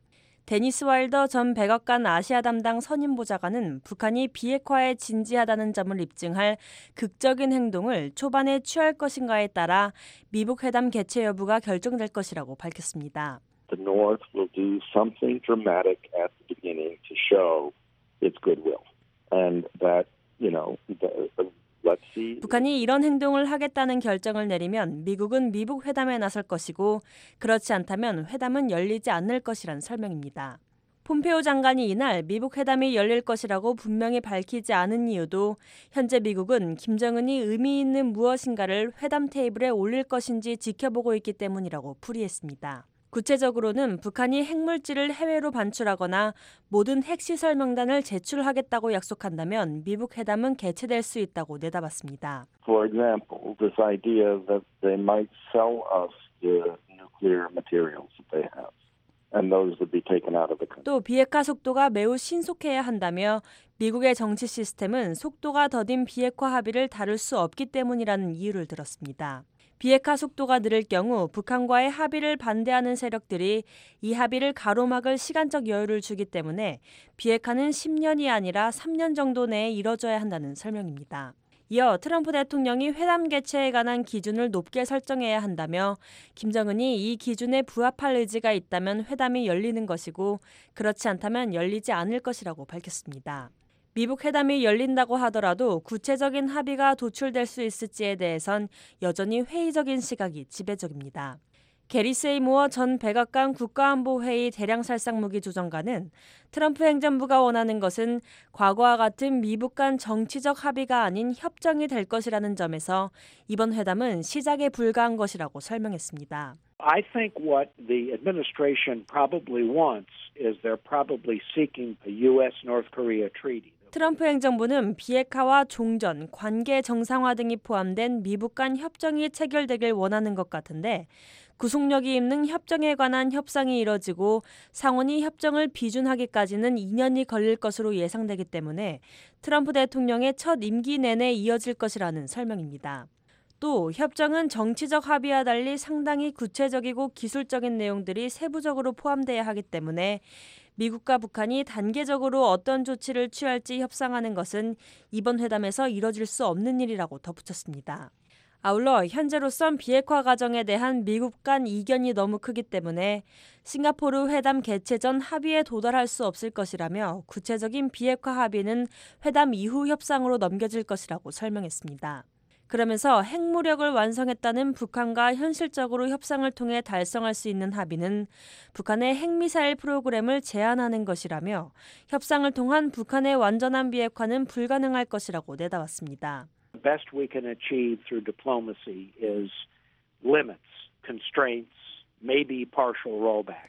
데니스 와일더 전 백악관 아시아 담당 선임 보좌관은 북한이 비핵화에 진지하다는 점을 입증할 극적인 행동을 초반에 취할 것인가에 따라 미북 회담 개최 여부가 결정될 것이라고 밝혔습니다. The North will do something dramatic at the beginning to show its goodwill, and that, you know, the, let's see. 북한이 이런 행동을 하겠다는 결정을 내리면 미국은 미북 회담에 나설 것이고 그렇지 않다면 회담은 열리지 않을 것이란 설명입니다. 폼페오 장관이 이날 미북 회담이 열릴 것이라고 분명히 밝히지 않은 이유도 현재 미국은 김정은이 의미 있는 무엇인가를 회담 테이블에 올릴 것인지 지켜보고 있기 때문이라고 풀이했습니다. 구체적으로는 북한이 핵물질을 해외로 반출하거나 모든 핵시설 명단을 제출하겠다고 약속한다면 미북 회담은 개최될 수 있다고 내다봤습니다. For example, this idea that they might sell us the nuclear materials that they have, and those would be taken out of the country. 또 비핵화 속도가 매우 신속해야 한다며 미국의 정치 시스템은 속도가 더딘 비핵화 합의를 다룰 수 없기 때문이라는 이유를 들었습니다. 비핵화 속도가 느릴 경우 북한과의 합의를 반대하는 세력들이 이 합의를 가로막을 시간적 여유를 주기 때문에 비핵화는 십 년이 아니라 삼 년 정도 내에 이뤄져야 한다는 설명입니다. 이어 트럼프 대통령이 회담 개최에 관한 기준을 높게 설정해야 한다며 김정은이 이 기준에 부합할 의지가 있다면 회담이 열리는 것이고 그렇지 않다면 열리지 않을 것이라고 밝혔습니다. 미북 회담이 열린다고 하더라도 구체적인 합의가 도출될 수 있을지에 대해선 여전히 회의적인 시각이 지배적입니다. 게리 세이모어 전 백악관 국가안보회의 대량살상무기 조정관은 트럼프 행정부가 원하는 것은 과거와 같은 미북 간 정치적 합의가 아닌 협정이 될 것이라는 점에서 이번 회담은 시작에 불과한 것이라고 설명했습니다. I think what the administration probably wants is they're probably seeking a U S-North Korea treaty. 트럼프 행정부는 비핵화와 종전, 관계 정상화 등이 포함된 미북 간 협정이 체결되길 원하는 것 같은데 구속력이 있는 협정에 관한 협상이 이뤄지고 상원이 협정을 비준하기까지는 이 년이 걸릴 것으로 예상되기 때문에 트럼프 대통령의 첫 임기 내내 이어질 것이라는 설명입니다. 또 협정은 정치적 합의와 달리 상당히 구체적이고 기술적인 내용들이 세부적으로 포함돼야 하기 때문에 미국과 북한이 단계적으로 어떤 조치를 취할지 협상하는 것은 이번 회담에서 이뤄질 수 없는 일이라고 덧붙였습니다. 아울러 현재로선 비핵화 과정에 대한 미국 간 이견이 너무 크기 때문에 싱가포르 회담 개최 전 합의에 도달할 수 없을 것이라며 구체적인 비핵화 합의는 회담 이후 협상으로 넘겨질 것이라고 설명했습니다. 그러면서 핵무력을 완성했다는 북한과 현실적으로 협상을 통해 달성할 수 있는 합의는 북한의 핵미사일 프로그램을 제한하는 것이라며 협상을 통한 북한의 완전한 비핵화는 불가능할 것이라고 내다봤습니다. The best we can achieve through diplomacy is limits, constraints, maybe partial rollback.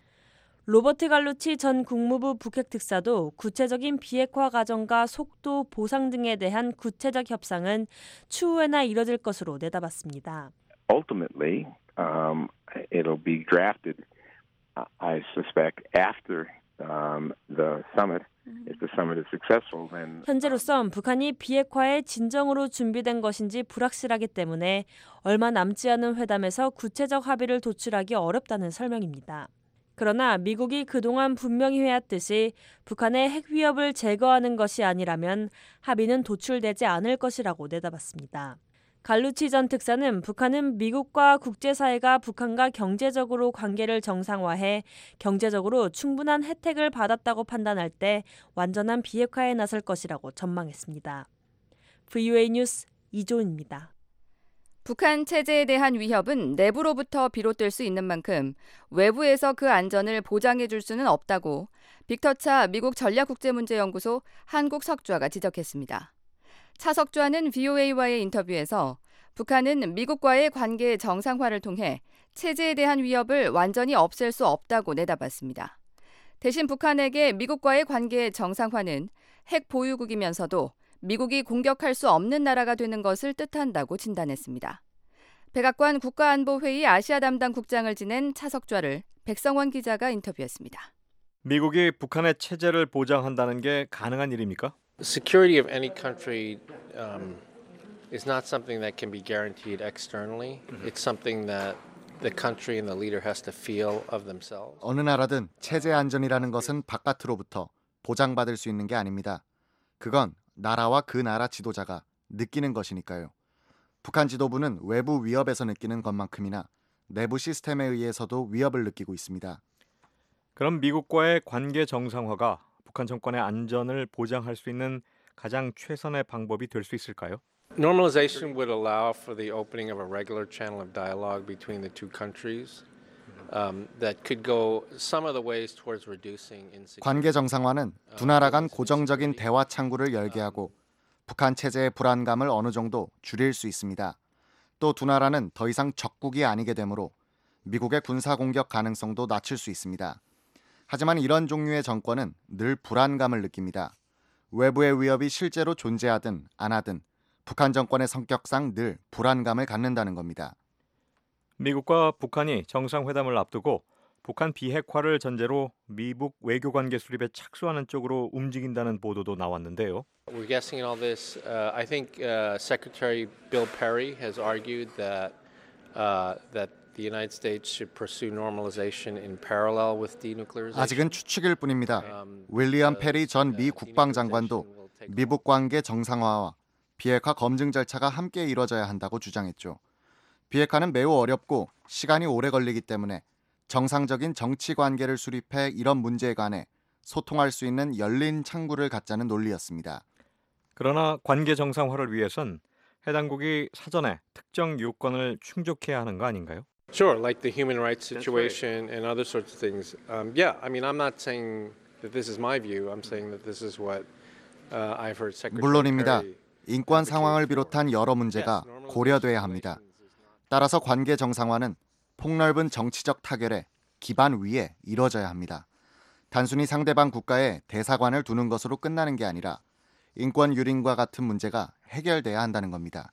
로버트 갈루치 전 국무부 북핵 특사도 구체적인 비핵화 과정과 속도, 보상 등에 대한 구체적 협상은 추후에나 이뤄질 것으로 내다봤습니다. Ultimately, um, it'll be drafted, I suspect, after um, the summit. If the summit is successful, then 현재로선 북한이 비핵화에 진정으로 준비된 것인지 불확실하기 때문에 얼마 남지 않은 회담에서 구체적 합의를 도출하기 어렵다는 설명입니다. 그러나 미국이 그동안 분명히 해왔듯이 북한의 핵 위협을 제거하는 것이 아니라면 합의는 도출되지 않을 것이라고 내다봤습니다. 갈루치 전 특사는 북한은 미국과 국제사회가 북한과 경제적으로 관계를 정상화해 경제적으로 충분한 혜택을 받았다고 판단할 때 완전한 비핵화에 나설 것이라고 전망했습니다. 브이오에이 뉴스 이조은입니다. 북한 체제에 대한 위협은 내부로부터 비롯될 수 있는 만큼 외부에서 그 안전을 보장해 줄 수는 없다고 빅터 차 미국 전략국제문제연구소 한국석좌가 지적했습니다. 차 석좌는 브이오에이와의 인터뷰에서 북한은 미국과의 관계 정상화를 통해 체제에 대한 위협을 완전히 없앨 수 없다고 내다봤습니다. 대신 북한에게 미국과의 관계 정상화는 핵 보유국이면서도 미국이 공격할 수 없는 나라가 되는 것을 뜻한다고 진단했습니다. 백악관 국가안보회의 아시아 담당 국장을 지낸 차석좌를 백성원 기자가 인터뷰했습니다. 미국이 북한의 체제를 보장한다는 게 가능한 일입니까? Security of any country um, is not something that can be guaranteed externally. Mm-hmm. It's something that the country and the leader has to feel of themselves. 어느 나라든 체제 안전이라는 것은 바깥으로부터 보장받을 수 있는 게 아닙니다. 그건 나라와 그 나라 지도자가 느끼는 것이니까요. 북한 지도부는 외부 위협에서 느끼는 것만큼이나 내부 시스템에 의해서도 위협을 느끼고 있습니다. 그럼 미국과의 관계 정상화가 북한 정권의 안전을 보장할 수 있는 가장 최선의 방법이 될 수 있을까요? Normalization would allow for the opening of a regular channel of dialogue between the two countries um, that could go some of the ways towards reducing insecurity. 관계 정상화는 두 나라 간 고정적인 대화 창구를 열게 하고 북한 체제의 불안감을 어느 정도 줄일 수 있습니다. 또 두 나라는 더 이상 적국이 아니게 되므로 미국의 군사 공격 가능성도 낮출 수 있습니다. 하지만 이런 종류의 정권은 늘 불안감을 느낍니다. 외부의 위협이 실제로 존재하든 안 하든 북한 정권의 성격상 늘 불안감을 갖는다는 겁니다. 미국과 북한이 정상회담을 앞두고 북한 비핵화를 전제로 미북 외교관계 수립에 착수하는 쪽으로 움직인다는 보도도 나왔는데요. We're guessing in all this. Uh, I think uh, Secretary Bill Perry has argued that uh, that the United States should pursue normalization in parallel with denuclearization. 아직은 추측일 뿐입니다. 윌리엄 페리 전 미 국방장관도 미북 관계 정상화와 비핵화 검증 절차가 함께 이뤄져야 한다고 주장했죠. 비핵화는 매우 어렵고 시간이 오래 걸리기 때문에 정상적인 정치 관계를 수립해 이런 문제에 관해 소통할 수 있는 열린 창구를 갖자는 논리였습니다. 그러나 관계 정상화를 위해선 해당국이 사전에 특정 요건을 충족해야 하는 거 아닌가요? Sure, like the human rights situation and other sorts of things. Um, yeah, I mean, I'm not saying that this is my view. I'm saying that this is what uh, I've heard Secretary 물론입니다. Perry. 인권 상황을 비롯한 여러 문제가 고려돼야 합니다. 따라서 관계 정상화는 폭넓은 정치적 타결의 기반 위에 이뤄져야 합니다. 단순히 상대방 국가에 대사관을 두는 것으로 끝나는 게 아니라 인권 유린과 같은 문제가 해결돼야 한다는 겁니다.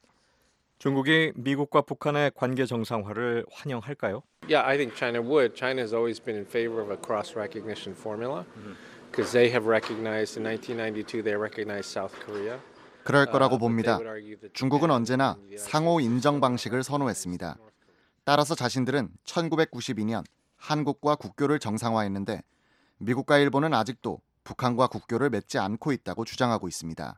중국이 미국과 북한의 관계 정상화를 환영할까요? Yeah, I think China would. China has always been in favor of a cross-recognition formula because they have recognized in nineteen ninety-two they recognized South Korea. 그럴 거라고 봅니다. 중국은 언제나 상호 인정 방식을 선호했습니다. 따라서 자신들은 천구백구십이 년 한국과 국교를 정상화했는데 미국과 일본은 아직도 북한과 국교를 맺지 않고 있다고 주장하고 있습니다.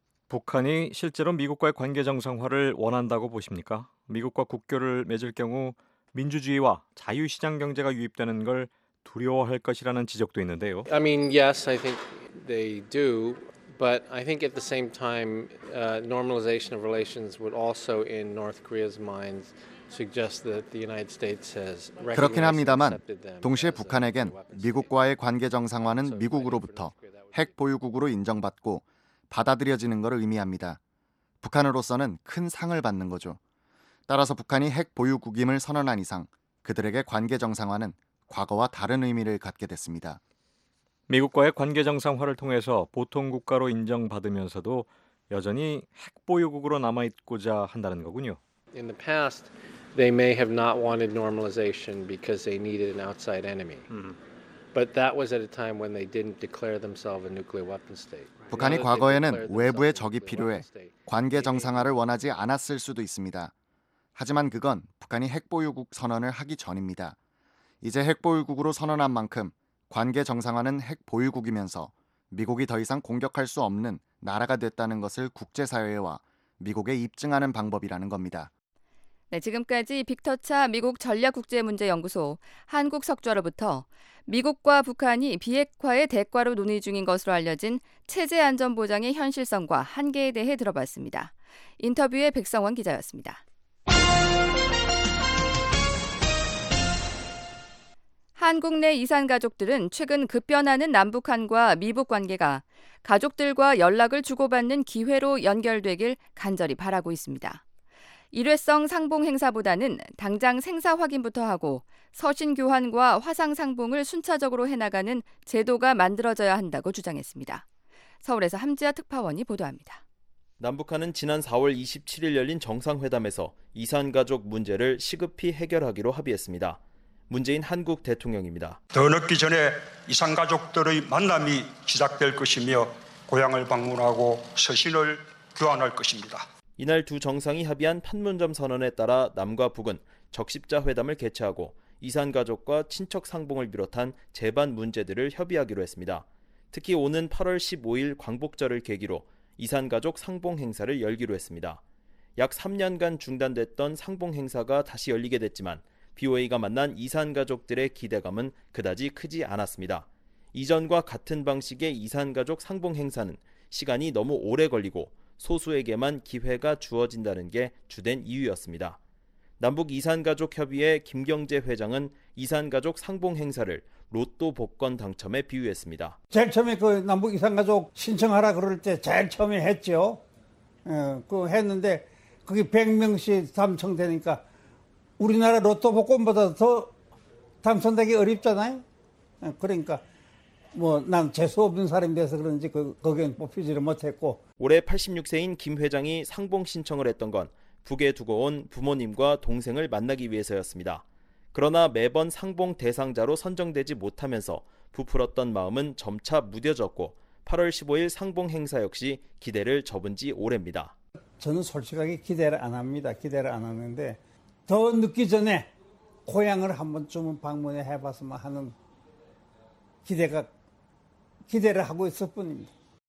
북한이 실제로 미국과의 관계 정상화를 원한다고 보십니까? 미국과 국교를 맺을 경우 민주주의와 자유시장 경제가 유입되는 걸 두려워할 것이라는 지적도 있는데요. I mean, yes, I think they do. But I think at the same time, uh, normalization of relations would also, in North Korea's mind, suggest that the United States has recognized 그렇긴 합니다만 and accepted them. 동시에 북한에겐 미국과의 관계 정상화는 미국으로부터 핵 보유국으로 인정받고 받아들여지는 것을 의미합니다. 북한으로서는 큰 상을 받는 거죠. 따라서 북한이 핵 보유국임을 선언한 이상 그들에게 관계 정상화는 과거와 다른 의미를 갖게 됐습니다. 미국과의 관계 정상화를 통해서 보통 국가로 인정받으면서도 여전히 핵 보유국으로 남아 있고자 한다는 거군요. In the past, they may have not wanted normalization because they needed an outside enemy. Mm-hmm. But that was at a time when they didn't declare themselves a nuclear weapon state. 북한이 과거에는 외부의 적이 필요해 관계 정상화를 원하지 않았을 수도 있습니다. 하지만 그건 북한이 핵 보유국 선언을 하기 전입니다. 이제 핵 보유국으로 선언한 만큼 관계 정상화는 핵 보유국이면서 미국이 더 이상 공격할 수 없는 나라가 됐다는 것을 국제사회와 미국에 입증하는 방법이라는 겁니다. 네, 지금까지 빅터차 미국 전략국제문제연구소 한국석좌로부터 미국과 북한이 비핵화의 대가로 논의 중인 것으로 알려진 체제 안전 보장의 현실성과 한계에 대해 들어봤습니다. 인터뷰의 백성원 기자였습니다. 한국 내 이산 가족들은 최근 급변하는 남북한과 미북 관계가 가족들과 연락을 주고받는 기회로 연결되길 간절히 바라고 있습니다. 일회성 상봉 행사보다는 당장 생사 확인부터 하고 서신 교환과 화상 상봉을 순차적으로 해나가는 제도가 만들어져야 한다고 주장했습니다. 서울에서 함지아 특파원이 보도합니다. 남북한은 지난 사월 이십칠일 열린 정상회담에서 이산 가족 문제를 시급히 해결하기로 합의했습니다. 문재인 한국 대통령입니다. 더 늦기 전에 이산 가족들의 만남이 시작될 것이며 고향을 방문하고 서신을 교환할 것입니다. 이날 두 정상이 합의한 판문점 선언에 따라 남과 북은 적십자 회담을 개최하고 이산가족과 친척 상봉을 비롯한 재반 문제들을 협의하기로 했습니다. 특히 오는 팔월 십오일 광복절을 계기로 이산가족 상봉 행사를 열기로 했습니다. 약 삼 년간 중단됐던 상봉 행사가 다시 열리게 됐지만 비오에이가 만난 이산가족들의 기대감은 그다지 크지 않았습니다. 이전과 같은 방식의 이산가족 상봉 행사는 시간이 너무 오래 걸리고 소수에게만 기회가 주어진다는 게 주된 이유였습니다. 남북 이산가족협의회 김경재 회장은 이산가족 상봉 행사를 로또 복권 당첨에 비유했습니다. 제일 처음에 그 남북 이산가족 신청하라 그럴 때 제일 처음에 했죠. 어, 그 했는데 그게 백 명씩 당첨되니까 우리나라 로또 복권보다 더 당첨되기 어렵잖아요. 어, 그러니까 뭐 난 재수 없는 사람이 돼서 그런지 그, 거기는 뽑히지를 못했고. 올해 팔십육 세인 김 회장이 상봉 신청을 했던 건 북에 두고 온 부모님과 동생을 만나기 위해서였습니다. 그러나 매번 상봉 대상자로 선정되지 못하면서 부풀었던 마음은 점차 무뎌졌고 팔월 십오일 상봉 행사 역시 기대를 접은 지 오래입니다. 저는 솔직하게 기대를 안 합니다. 기대를 안 하는데 더 늦기 전에 고향을 한 번쯤은 방문해 해봤으면 하는 기대가 기대를 하고 있을 뿐입니다.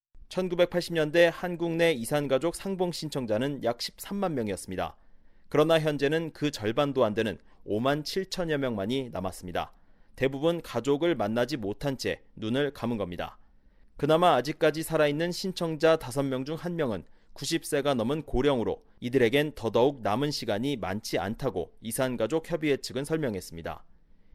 천구백팔십 년대 한국 내 이산가족 상봉 신청자는 약 십삼만 명이었습니다. 그러나 현재는 그 절반도 안 되는 오만 칠천여 명만이 남았습니다. 대부분 가족을 만나지 못한 채 눈을 감은 겁니다. 그나마 아직까지 살아있는 신청자 다섯 명 중 한 명은 구십 세가 넘은 고령으로 이들에겐 더더욱 남은 시간이 많지 않다고 이산가족협의회 측은 설명했습니다.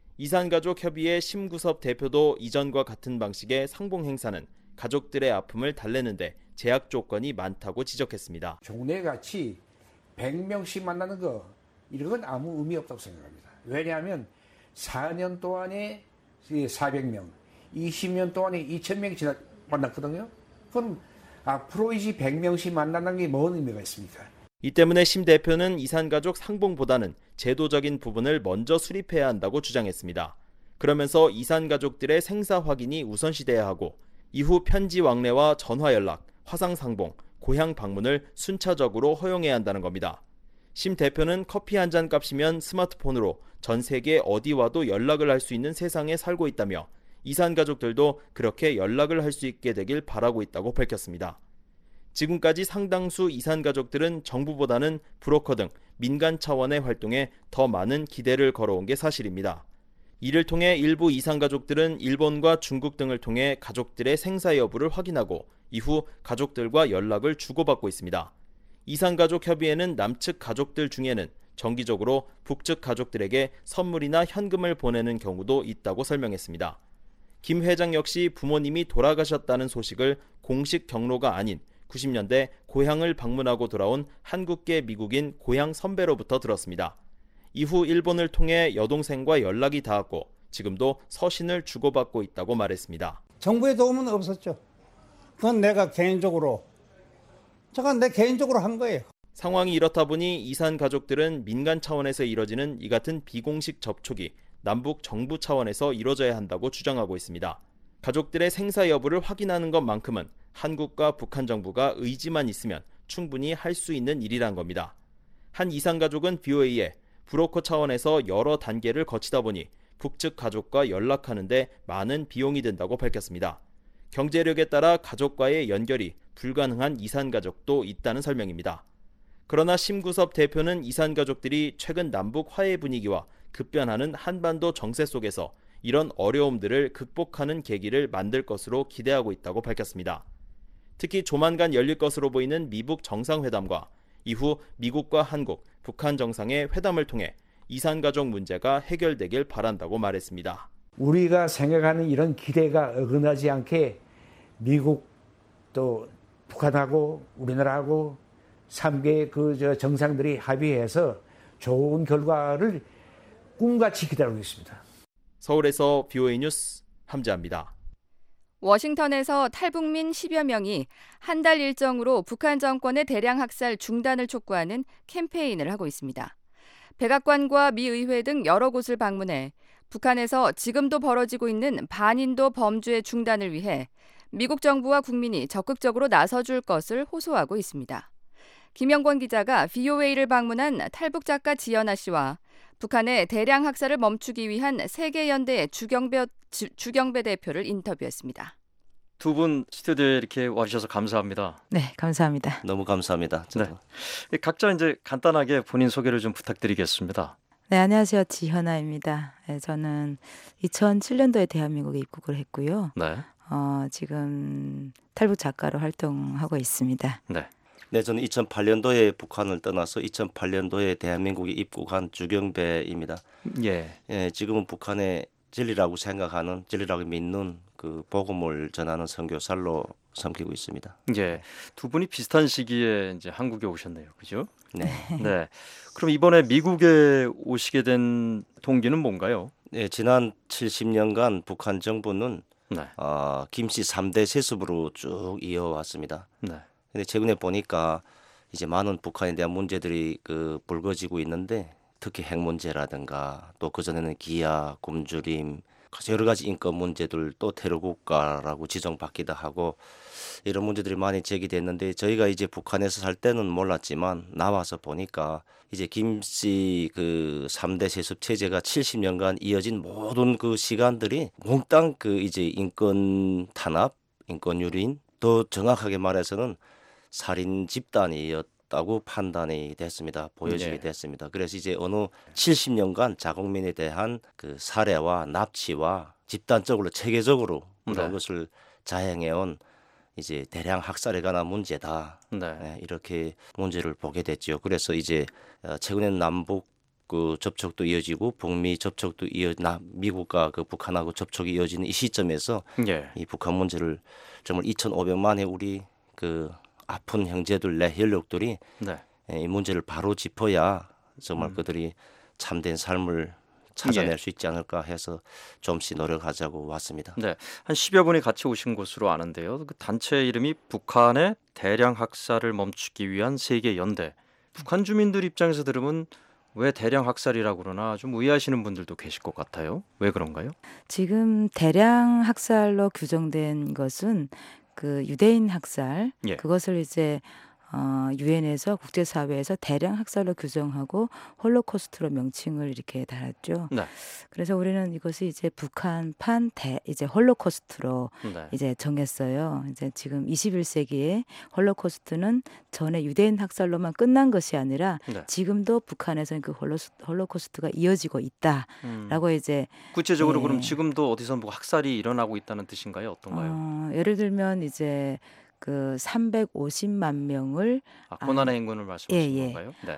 이산가족협의회 심구섭 대표도 이전과 같은 방식의 상봉 행사는 가족들의 아픔을 달래는데 제약 조건이 많다고 지적했습니다. 종례같이 백 명씩 만나는 거 이런 건 아무 의미 없다고 생각합니다. 왜냐하면 사 년 동안에 사백 명, 이십 년 동안에 이천 명이 지나 만났거든요. 그럼 앞으로 이제 백 명씩 만나는 게 뭔 의미가 있습니까? 이 때문에 심 대표는 이산가족 상봉보다는 제도적인 부분을 먼저 수립해야 한다고 주장했습니다. 그러면서 이산가족들의 생사 확인이 우선시돼야 하고 이후 편지 왕래와 전화 연락, 화상 상봉, 고향 방문을 순차적으로 허용해야 한다는 겁니다. 심 대표는 커피 한 잔 값이면 스마트폰으로 전 세계 어디와도 연락을 할 수 있는 세상에 살고 있다며 이산가족들도 그렇게 연락을 할 수 있게 되길 바라고 있다고 밝혔습니다. 지금까지 상당수 이산가족들은 정부보다는 브로커 등 민간 차원의 활동에 더 많은 기대를 걸어온 게 사실입니다. 이를 통해 일부 이산가족들은 일본과 중국 등을 통해 가족들의 생사 여부를 확인하고 이후 가족들과 연락을 주고받고 있습니다. 이산가족협의회는 남측 가족들 중에는 정기적으로 북측 가족들에게 선물이나 현금을 보내는 경우도 있다고 설명했습니다. 김 회장 역시 부모님이 돌아가셨다는 소식을 공식 경로가 아닌 구십 년대 고향을 방문하고 돌아온 한국계 미국인 고향 선배로부터 들었습니다. 이후 일본을 통해 여동생과 연락이 닿았고 지금도 서신을 주고받고 있다고 말했습니다. 정부의 도움은 없었죠. 그건 내가 개인적으로 제가 내 개인적으로 한 거예요. 상황이 이렇다 보니 이산 가족들은 민간 차원에서 이뤄지는 이 같은 비공식 접촉이 남북 정부 차원에서 이뤄져야 한다고 주장하고 있습니다. 가족들의 생사 여부를 확인하는 것만큼은 한국과 북한 정부가 의지만 있으면 충분히 할 수 있는 일이란 겁니다. 한 이산 가족은 비오에이에 브로커 차원에서 여러 단계를 거치다 보니 북측 가족과 연락하는데 많은 비용이 든다고 밝혔습니다. 경제력에 따라 가족과의 연결이 불가능한 이산 가족도 있다는 설명입니다. 그러나 심구섭 대표는 이산 가족들이 최근 남북 화해 분위기와 급변하는 한반도 정세 속에서 이런 어려움들을 극복하는 계기를 만들 것으로 기대하고 있다고 밝혔습니다. 특히 조만간 열릴 것으로 보이는 미북 정상회담과 이후 미국과 한국, 북한 정상의 회담을 통해 이산가족 문제가 해결되길 바란다고 말했습니다. 우리가 생각하는 이런 기대가 어긋나지 않게 미국 또 북한하고 우리나라하고 삼 개의 그 저 정상들이 합의해서 좋은 결과를 꿈같이 기다리고 있습니다. 서울에서 비오에이 뉴스 함재합니다. 워싱턴에서 탈북민 십여 명이 한 달 일정으로 북한 정권의 대량 학살 중단을 촉구하는 캠페인을 하고 있습니다. 백악관과 미 의회 등 여러 곳을 방문해 북한에서 지금도 벌어지고 있는 반인도 범죄의 중단을 위해 미국 정부와 국민이 적극적으로 나서줄 것을 호소하고 있습니다. 김영권 기자가 비오에이를 방문한 탈북 작가 지연아 씨와 북한의 대량 학살을 멈추기 위한 세계연대의 주경배, 주, 주경배 대표를 인터뷰했습니다. 두 분 스튜디오에 이렇게 와주셔서 감사합니다. 네, 감사합니다. 너무 감사합니다. 네. 각자 이제 간단하게 본인 소개를 좀 부탁드리겠습니다. 네, 안녕하세요. 지현아입니다. 네, 저는 이천칠 년도에 대한민국에 입국을 했고요. 네. 어, 지금 탈북 작가로 활동하고 있습니다. 네. 네, 저는 이천팔 년도에 북한을 떠나서 이천팔 년도에 대한민국에 입국한 주경배입니다. 예. 예, 지금은 북한의 진리라고 생각하는, 진리라고 믿는 그 복음을 전하는 선교사로 섬기고 있습니다. 예. 두 분이 비슷한 시기에 이제 한국에 오셨네요. 그죠? 네. 네. 그럼 이번에 미국에 오시게 된 동기는 뭔가요? 네, 지난 칠십 년간 북한 정부는 네. 어, 김씨 삼 대 세습으로 쭉 이어왔습니다. 네. 근데 최근에 보니까 이제 많은 북한에 대한 문제들이 그 불거지고 있는데 특히 핵 문제라든가 또 그전에는 기아, 굶주림, 여러 가지 인권 문제들 또 테러 국가라고 지정받기도 하고 이런 문제들이 많이 제기됐는데 저희가 이제 북한에서 살 때는 몰랐지만 나와서 보니까 이제 김씨 그 삼 대 세습 체제가 칠십 년간 이어진 모든 그 시간들이 몽땅 그 이제 인권 탄압, 인권 유린, 더 정확하게 말해서는 살인 집단이었다고 판단이 됐습니다. 보여지게 네. 됐습니다. 그래서 이제 어느 칠십 년간 자국민에 대한 그 살해와 납치와 집단적으로 체계적으로 그런 네. 것을 자행해온 이제 대량 학살에 관한 문제다. 네. 네, 이렇게 문제를 보게 됐죠. 그래서 이제 어, 최근에는 남북 그 접촉도 이어지고 북미 접촉도 이어 나 미국과 그 북한하고 접촉이 이어지는 이 시점에서 예. 이 북한 문제를 정말 이천오백만의 우리 그 아픈 형제들 내 혈육들이 네. 이 문제를 바로 짚어야 정말 음. 그들이 참된 삶을 찾아낼 예. 수 있지 않을까 해서 좀씩 노력하자고 왔습니다. 네, 한 십여 분이 같이 오신 것으로 아는데요. 그 단체 이름이 북한의 대량 학살을 멈추기 위한 세계 연대. 북한 주민들 입장에서 들으면 왜 대량 학살이라고 그러나 좀 의아하시는 분들도 계실 것 같아요. 왜 그런가요? 지금 대량 학살로 규정된 것은 그 유대인 학살, 예. 그것을 이제 어, 유엔에서 국제사회에서 대량 학살로 규정하고 홀로코스트로 명칭을 이렇게 달았죠. 네. 그래서 우리는 이것이 이제 북한판 대 이제 홀로코스트로 네. 이제 정했어요. 이제 지금 이십일 세기에 홀로코스트는 전에 유대인 학살로만 끝난 것이 아니라 네. 지금도 북한에서는 그 홀로스, 홀로코스트가 이어지고 있다라고 음. 이제 구체적으로 예. 그럼 지금도 어디서 뭐 학살이 일어나고 있다는 뜻인가요? 어떤가요? 어, 예를 들면 이제 그 삼백오십만 명을 아, 고난의 행군을 말씀하시는 예, 예. 건가요? 네.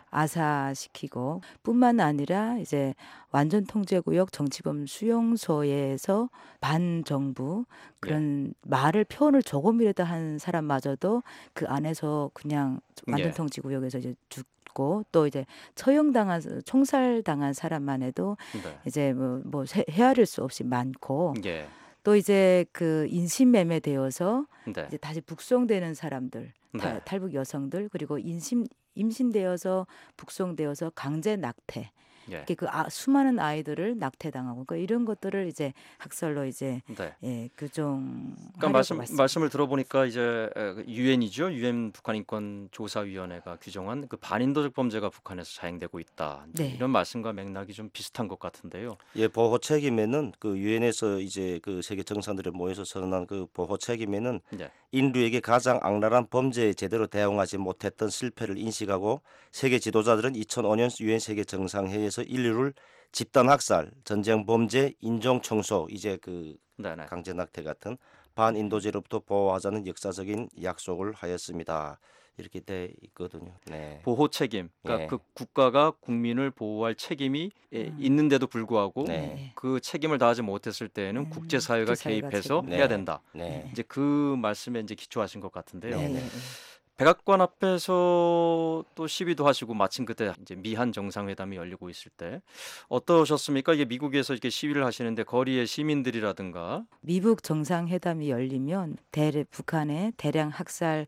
아사시키고 뿐만 아니라 이제 완전 통제구역 정치범 수용소에서 반정부 그런 예. 말을 표현을 조금이라도 한 사람마저도 그 안에서 그냥 완전 예. 통제구역에서 이제 죽고 또 이제 처형당한 총살당한 사람만 해도 네. 이제 뭐, 뭐 세- 헤아릴 수 없이 많고 예. 또 이제 그 인신매매되어서 네. 이제 다시 북송되는 사람들, 타- 네. 탈북 여성들 그리고 임신 임신되어서 북송되어서 강제 낙태, 예. 이렇게 그 아, 수많은 아이들을 낙태당하고 그러니까 이런 것들을 이제 학살로 이제 네. 예, 규정. 그러니까 말씀 말씀을 들어보니까 이제 유엔이죠. 유엔 북한 인권 조사위원회가 규정한 그 반인도적 범죄가 북한에서 자행되고 있다. 이제 네. 이런 말씀과 맥락이 좀 비슷한 것 같은데요. 예, 보호 책임에는 그 유엔에서 이제 그 세계 정상들이 모여서 선언한 그 보호 책임에는 네. 인류에게 가장 악랄한 범죄에 제대로 대응하지 못했던 실패를 인식하고 세계 지도자들은 이천오 년 유엔 세계 정상회의에서 인류를 집단 학살, 전쟁 범죄, 인종 청소, 이제 그 네네. 강제 낙태 같은 반인도제로부터 보호하자는 역사적인 약속을 하였습니다. 이렇게 돼 있거든요. 네. 보호 책임. 그러니까 예. 그 국가가 국민을 보호할 책임이 예, 있는데도 불구하고 네. 그 책임을 다하지 못했을 때에는 국제사회가 국제사회가 개입해서 책임. 해야 네. 된다. 네. 이제 그 말씀에 이제 기초하신 것 같은데요. 네, 네. 백악관 앞에서 또 시위도 하시고 마침 그때 이제 미한 정상회담이 열리고 있을 때 어떠셨습니까? 이게 미국에서 이렇게 시위를 하시는데 거리의 시민들이라든가 미국 정상회담이 열리면 대 북한의 대량 학살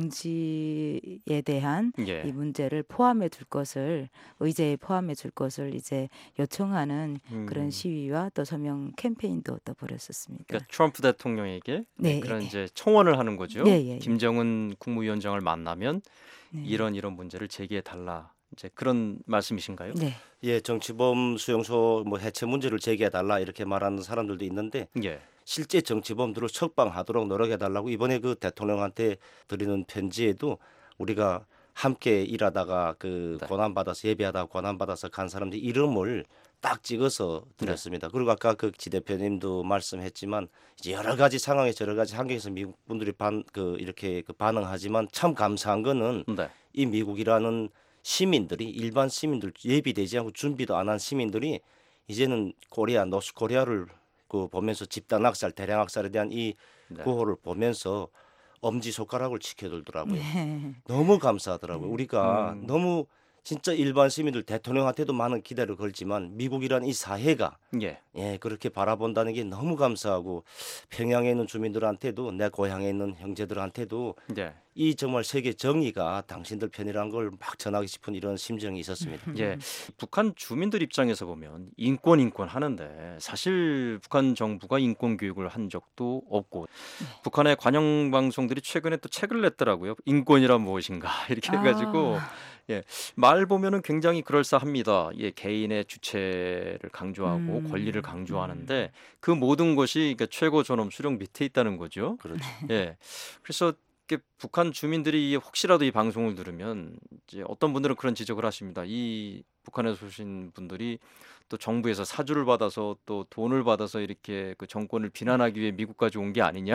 중지에 대한 예. 이 문제를 포함해 둘 것을 의제에 포함해 줄 것을 이제 요청하는 음. 그런 시위와 또 서명 캠페인도 또 벌였었습니다. 그러니까 트럼프 대통령에게 네, 그런 예, 이제 청원을 하는 거죠. 예, 예, 예. 김정은 국무위원장을 만나면 네. 이런 이런 문제를 제기해 달라. 이제 그런 말씀이신가요? 네. 예, 정치범 수용소 뭐 해체 문제를 제기해 달라 이렇게 말하는 사람들도 있는데 예. 실제 정치범들을 석방하도록 노력해 달라고 이번에 그 대통령한테 드리는 편지에도 우리가 함께 일하다가 그 네. 고난 받아서 예배하다가 고난 받아서 간 사람들 이름을 딱 찍어서 드렸습니다. 네. 그리고 아까 그 지 대표님도 말씀했지만 이제 여러 가지 상황에서 여러 가지 환경에서 미국 분들이 반 그 이렇게 그 반응하지만 참 감사한 거는 네. 이 미국이라는 시민들이 일반 시민들 예비되지 않고 준비도 안 한 시민들이 이제는 코리아 노스 코리아를 그 보면서 집단 학살, 대량 학살에 대한 이 네. 구호를 보면서 엄지 손가락을 치켜들더라고요. 네. 너무 감사하더라고요. 우리가 음. 너무 진짜 일반 시민들 대통령한테도 많은 기대를 걸지만 미국이란 이 사회가 예. 예, 그렇게 바라본다는 게 너무 감사하고 평양에 있는 주민들한테도 내 고향에 있는 형제들한테도 예. 이 정말 세계 정의가 당신들 편이라는 걸 막 전하고 싶은 이런 심정이 있었습니다. 예, 북한 주민들 입장에서 보면 인권 인권 하는데 사실 북한 정부가 인권 교육을 한 적도 없고 북한의 관영 방송들이 최근에 또 책을 냈더라고요. 인권이란 무엇인가 이렇게 해가지고 아. 예, 말 보면은 굉장히 그럴싸합니다. 예, 개인의 주체를 강조하고 음. 권리를 강조하는데 그 모든 것이 그러니까 최고 존엄 수령 밑에 있다는 거죠. 그렇죠. 예, 그래서 이렇게 북한 주민들이 혹시라도 이 방송을 들으면 이제 어떤 분들은 그런 지적을 하십니다. 이 북한에서 오신 분들이 또 정부에서 사주를 받아서 또 돈을 받아서 이렇게 그 정권을 비난하기 위해 미국까지 온 게 아니냐.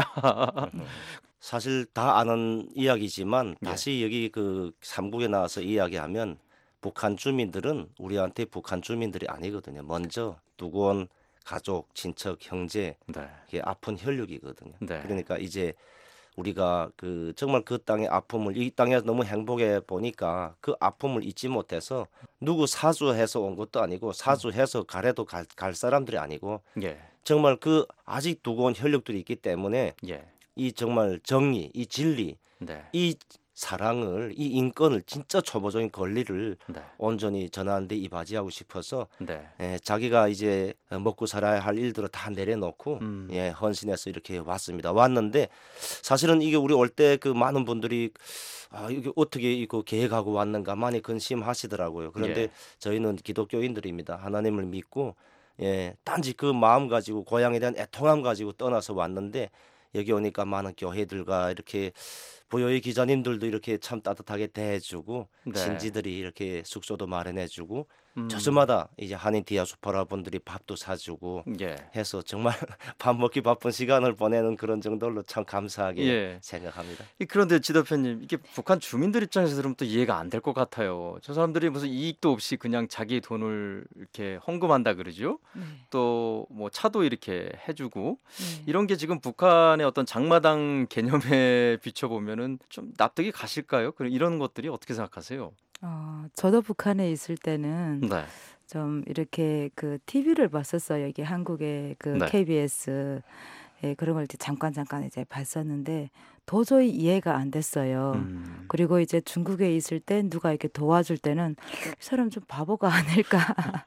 사실 다 아는 이야기지만 예. 다시 여기 그 삼국에 나와서 이야기하면 북한 주민들은 우리한테 북한 주민들이 아니거든요. 먼저 두고 온 가족, 친척, 형제, 네. 이게 아픈 혈육이거든요. 네. 그러니까 이제 우리가 그 정말 그 땅의 아픔을 이 땅에서 너무 행복해 보니까 그 아픔을 잊지 못해서 누구 사주해서 온 것도 아니고 사주해서 가래도 갈, 갈 사람들이 아니고 예. 정말 그 아직 두고 온 혈육들이 있기 때문에 예. 이 정말 정의, 이 진리, 네. 이 사랑을, 이 인권을 진짜 초보적인 권리를 네. 온전히 전하는데 이바지하고 싶어서 네. 예, 자기가 이제 먹고 살아야 할 일들을 다 내려놓고 음. 예, 헌신해서 이렇게 왔습니다. 왔는데 사실은 이게 우리 올 때 그 많은 분들이 아, 이게 어떻게 이거 계획하고 왔는가 많이 근심하시더라고요. 그런데 예. 저희는 기독교인들입니다. 하나님을 믿고 예, 단지 그 마음 가지고 고향에 대한 애통함 가지고 떠나서 왔는데 여기 오니까 많은 교회들과 이렇게 부여의 기자님들도 이렇게 참 따뜻하게 대해주고 네. 신지들이 이렇게 숙소도 마련해주고 음. 저주마다 이제 한인 디아스포라 분들이 밥도 사주고 예. 해서 정말 밥 먹기 바쁜 시간을 보내는 그런 정도로 참 감사하게 예. 생각합니다. 그런데 지 대표님 이게 북한 주민들 입장에서 들으면 또 이해가 안 될 것 같아요. 저 사람들이 무슨 이익도 없이 그냥 자기 돈을 이렇게 헌금한다 그러죠. 네. 또 뭐 차도 이렇게 해주고 네. 이런 게 지금 북한의 어떤 장마당 개념에 비춰보면은 좀 납득이 가실까요? 그럼 이런 것들이 어떻게 생각하세요? 어, 저도 북한에 있을 때는 네. 좀 이렇게 그 티비를 봤었어요. 이게 한국의 그 네. 케이비에스 예, 그런 걸 이제 잠깐 잠깐 이제 봤었는데 도저히 이해가 안 됐어요. 음. 그리고 이제 중국에 있을 때 누가 이렇게 도와줄 때는 이 사람 좀 바보가 아닐까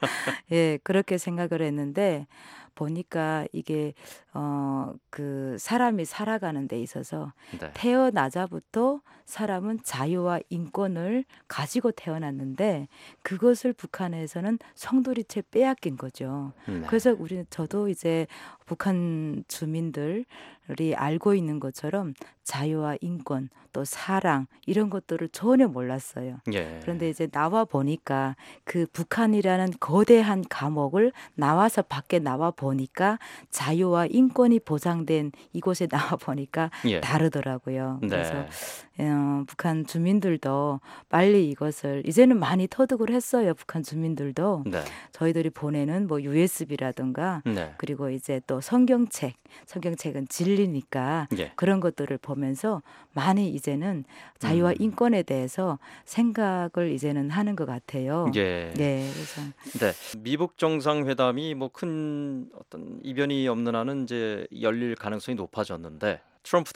예 그렇게 생각을 했는데 보니까 이게 어, 그 사람이 살아가는 데 있어서 네. 태어나자부터 사람은 자유와 인권을 가지고 태어났는데 그것을 북한에서는 성도리째 빼앗긴 거죠. 네. 그래서 우리는 저도 이제 북한 주민들이 알고 있는 것처럼 자유와 인권 또 사랑 이런 것들을 전혀 몰랐어요. 예. 그런데 이제 나와 보니까 그 북한이라는 거대한 감옥을 나와서 밖에 나와 보니까 자유와 인권이 보장된 이곳에 나와 보니까 예. 다르더라고요. 그래서 네. 어, 북한 주민들도 빨리 이것을 이제는 많이 터득을 했어요. 북한 주민들도 네. 저희들이 보내는 뭐 유에스비라든가 네. 그리고 이제 또 성경책, 성경책은 진리니까 예. 그런 것들을 보면서 많이 이제는 자유와 음. 인권에 대해서 생각을 이제는 하는 것 같아요. 예. 네, 그래서 네. 미북 정상회담이 뭐 큰 어떤 이변이 없는 한은 이제 열릴 가능성이 높아졌는데 트럼프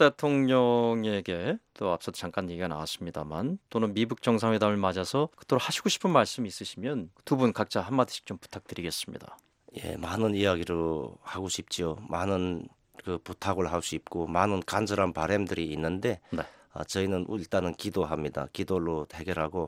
대통령에게 또 앞서도 잠깐 얘기가 나왔습니다만 또는 미북 정상회담을 맞아서 그토록 하시고 싶은 말씀 있으시면 두 분 각자 한마디씩 좀 부탁드리겠습니다. 예, 많은 이야기를 하고 싶지요. 많은 그 부탁을 하고 싶고 많은 간절한 바람들이 있는데 네. 아, 저희는 일단은 기도합니다. 기도로 해결하고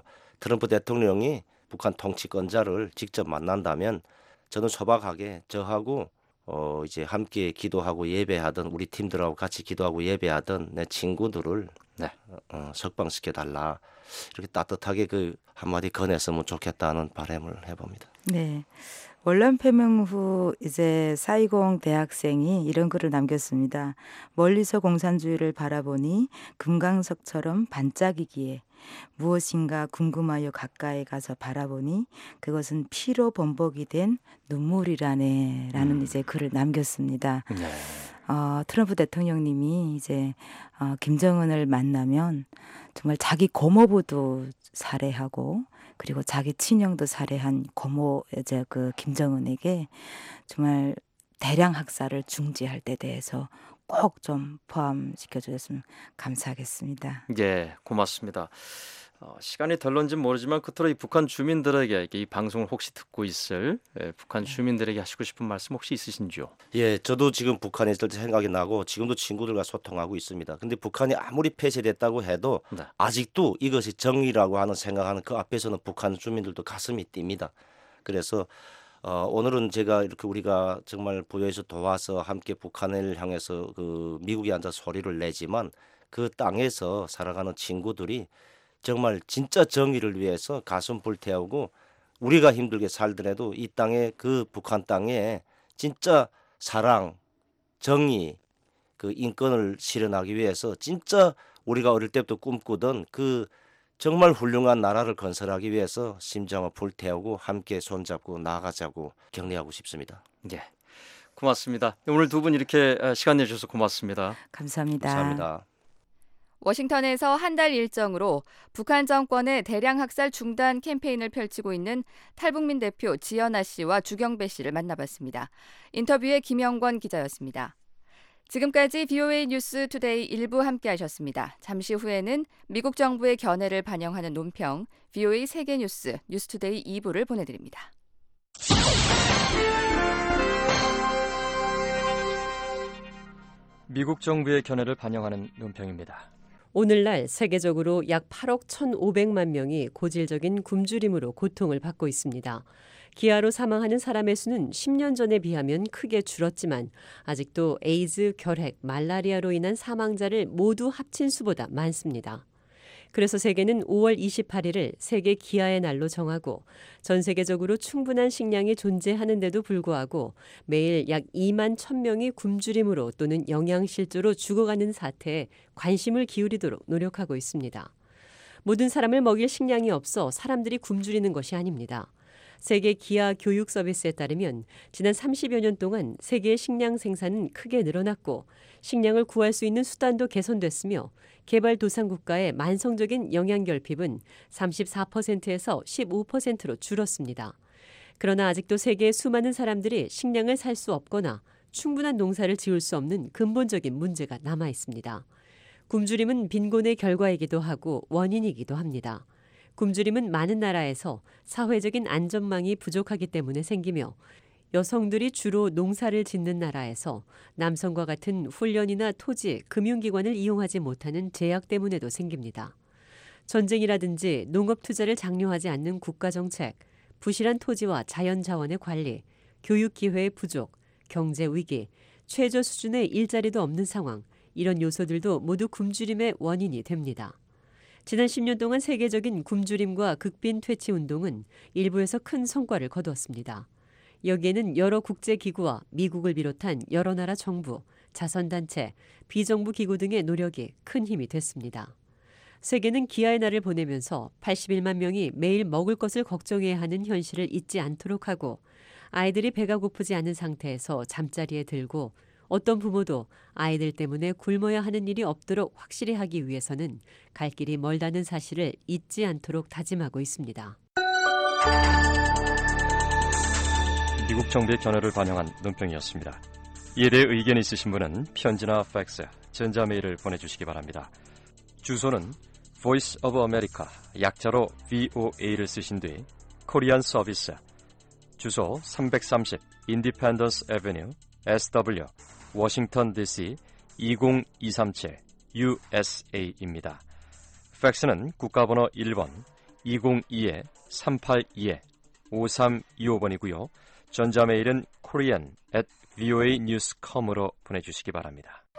트럼프 대통령이 북한 통치권자를 직접 만난다면 저는 소박하게 저하고 어 이제 함께 기도하고 예배하던 우리 팀들하고 같이 기도하고 예배하던 내 친구들을 네. 어, 석방시켜 달라 이렇게 따뜻하게 그 한마디 건했으면 좋겠다는 바람을 해봅니다. 네. 원란 패명 후 이제 사이공 대학생이 이런 글을 남겼습니다. 멀리서 공산주의를 바라보니 금강석처럼 반짝이기에 무엇인가 궁금하여 가까이 가서 바라보니 그것은 피로 범벅이 된 눈물이라네 라는 음. 이제 글을 남겼습니다. 네. 어, 트럼프 대통령님이 이제 어, 김정은을 만나면 정말 자기 고모부도 살해하고 그리고 자기 친형도 살해한 고모 이제 그 김정은에게 정말 대량 학살을 중지할 때 대해서 꼭 좀 포함시켜 주셨으면 감사하겠습니다. 예, 고맙습니다. 어, 시간이 덜런지 모르지만 끝으로 이 북한 주민들에게 이 방송을 혹시 듣고 있을 예, 북한 주민들에게 하시고 싶은 말씀 혹시 있으신지요? 예, 저도 지금 북한에 있을 때 생각이 나고 지금도 친구들과 소통하고 있습니다. 근데 북한이 아무리 폐쇄됐다고 해도 네. 아직도 이것이 정의라고 하는 생각하는 그 앞에서는 북한 주민들도 가슴이 뜁니다. 그래서 어, 오늘은 제가 이렇게 우리가 정말 부여에서 도와서 함께 북한을 향해서 그 미국에 앉아 소리를 내지만 그 땅에서 살아가는 친구들이 정말 진짜 정의를 위해서 가슴 불태우고 우리가 힘들게 살더라도 이 땅에 그 북한 땅에 진짜 사랑, 정의, 그 인권을 실현하기 위해서 진짜 우리가 어릴 때부터 꿈꾸던 그 정말 훌륭한 나라를 건설하기 위해서 심장을 불태우고 함께 손잡고 나아가자고 격려하고 싶습니다. 예, 고맙습니다. 오늘 두 분 이렇게 시간 내주셔서 고맙습니다. 감사합니다. 감사합니다. 워싱턴에서 한 달 일정으로 북한 정권의 대량 학살 중단 캠페인을 펼치고 있는 탈북민 대표 지연아 씨와 주경배 씨를 만나봤습니다. 인터뷰에 김영권 기자였습니다. 지금까지 비오에이 뉴스 투데이 일부 함께하셨습니다. 잠시 후에는 미국 정부의 견해를 반영하는 논평, 비오에이 세계뉴스 뉴스투데이 이 부를 보내드립니다. 미국 정부의 견해를 반영하는 논평입니다. 오늘날 세계적으로 약 팔억 천오백만 명이 고질적인 굶주림으로 고통을 받고 있습니다. 기아로 사망하는 사람의 수는 십 년 전에 비하면 크게 줄었지만 아직도 에이즈, 결핵, 말라리아로 인한 사망자를 모두 합친 수보다 많습니다. 그래서 세계는 오월 이십팔일을 세계 기아의 날로 정하고 전 세계적으로 충분한 식량이 존재하는데도 불구하고 매일 약 이만 천 명이 굶주림으로 또는 영양실조로 죽어가는 사태에 관심을 기울이도록 노력하고 있습니다. 모든 사람을 먹일 식량이 없어 사람들이 굶주리는 것이 아닙니다. 세계 기아 교육 서비스에 따르면 지난 삼십여 년 동안 세계의 식량 생산은 크게 늘어났고 식량을 구할 수 있는 수단도 개선됐으며 개발도상국가의 만성적인 영양 결핍은 삼십사 퍼센트에서 십오 퍼센트로 줄었습니다. 그러나 아직도 세계의 수많은 사람들이 식량을 살 수 없거나 충분한 농사를 지을 수 없는 근본적인 문제가 남아 있습니다. 굶주림은 빈곤의 결과이기도 하고 원인이기도 합니다. 굶주림은 많은 나라에서 사회적인 안전망이 부족하기 때문에 생기며 여성들이 주로 농사를 짓는 나라에서 남성과 같은 훈련이나 토지, 금융기관을 이용하지 못하는 제약 때문에도 생깁니다. 전쟁이라든지 농업 투자를 장려하지 않는 국가정책, 부실한 토지와 자연자원의 관리, 교육기회의 부족, 경제위기, 최저 수준의 일자리도 없는 상황, 이런 요소들도 모두 굶주림의 원인이 됩니다. 지난 십 년 동안 세계적인 굶주림과 극빈 퇴치 운동은 일부에서 큰 성과를 거두었습니다. 여기에는 여러 국제기구와 미국을 비롯한 여러 나라 정부, 자선단체, 비정부 기구 등의 노력이 큰 힘이 됐습니다. 세계는 기아의 날을 보내면서 팔십일만 명이 매일 먹을 것을 걱정해야 하는 현실을 잊지 않도록 하고 아이들이 배가 고프지 않은 상태에서 잠자리에 들고 어떤 부모도 아이들 때문에 굶어야 하는 일이 없도록 확실히 하기 위해서는 갈 길이 멀다는 사실을 잊지 않도록 다짐하고 있습니다. 미국 정부의 견해를 반영한 논평이었습니다. 이에 대해 의견이 있으신 분은 편지나 팩스, 전자메일을 보내주시기 바랍니다. 주소는 Voice of America, 약자로 브이오에이를 쓰신 뒤 코리안 서비스, 주소 삼백삼십 Independence Avenue, 에스더블유, 워싱턴 디씨 이공이삼칠 유에스에이입니다. 팩스는 국가번호 일 번 이공이 삼팔이 오삼이오 번이고요. 전자메일은 korean at voanews 닷컴으로 보내주시기 바랍니다.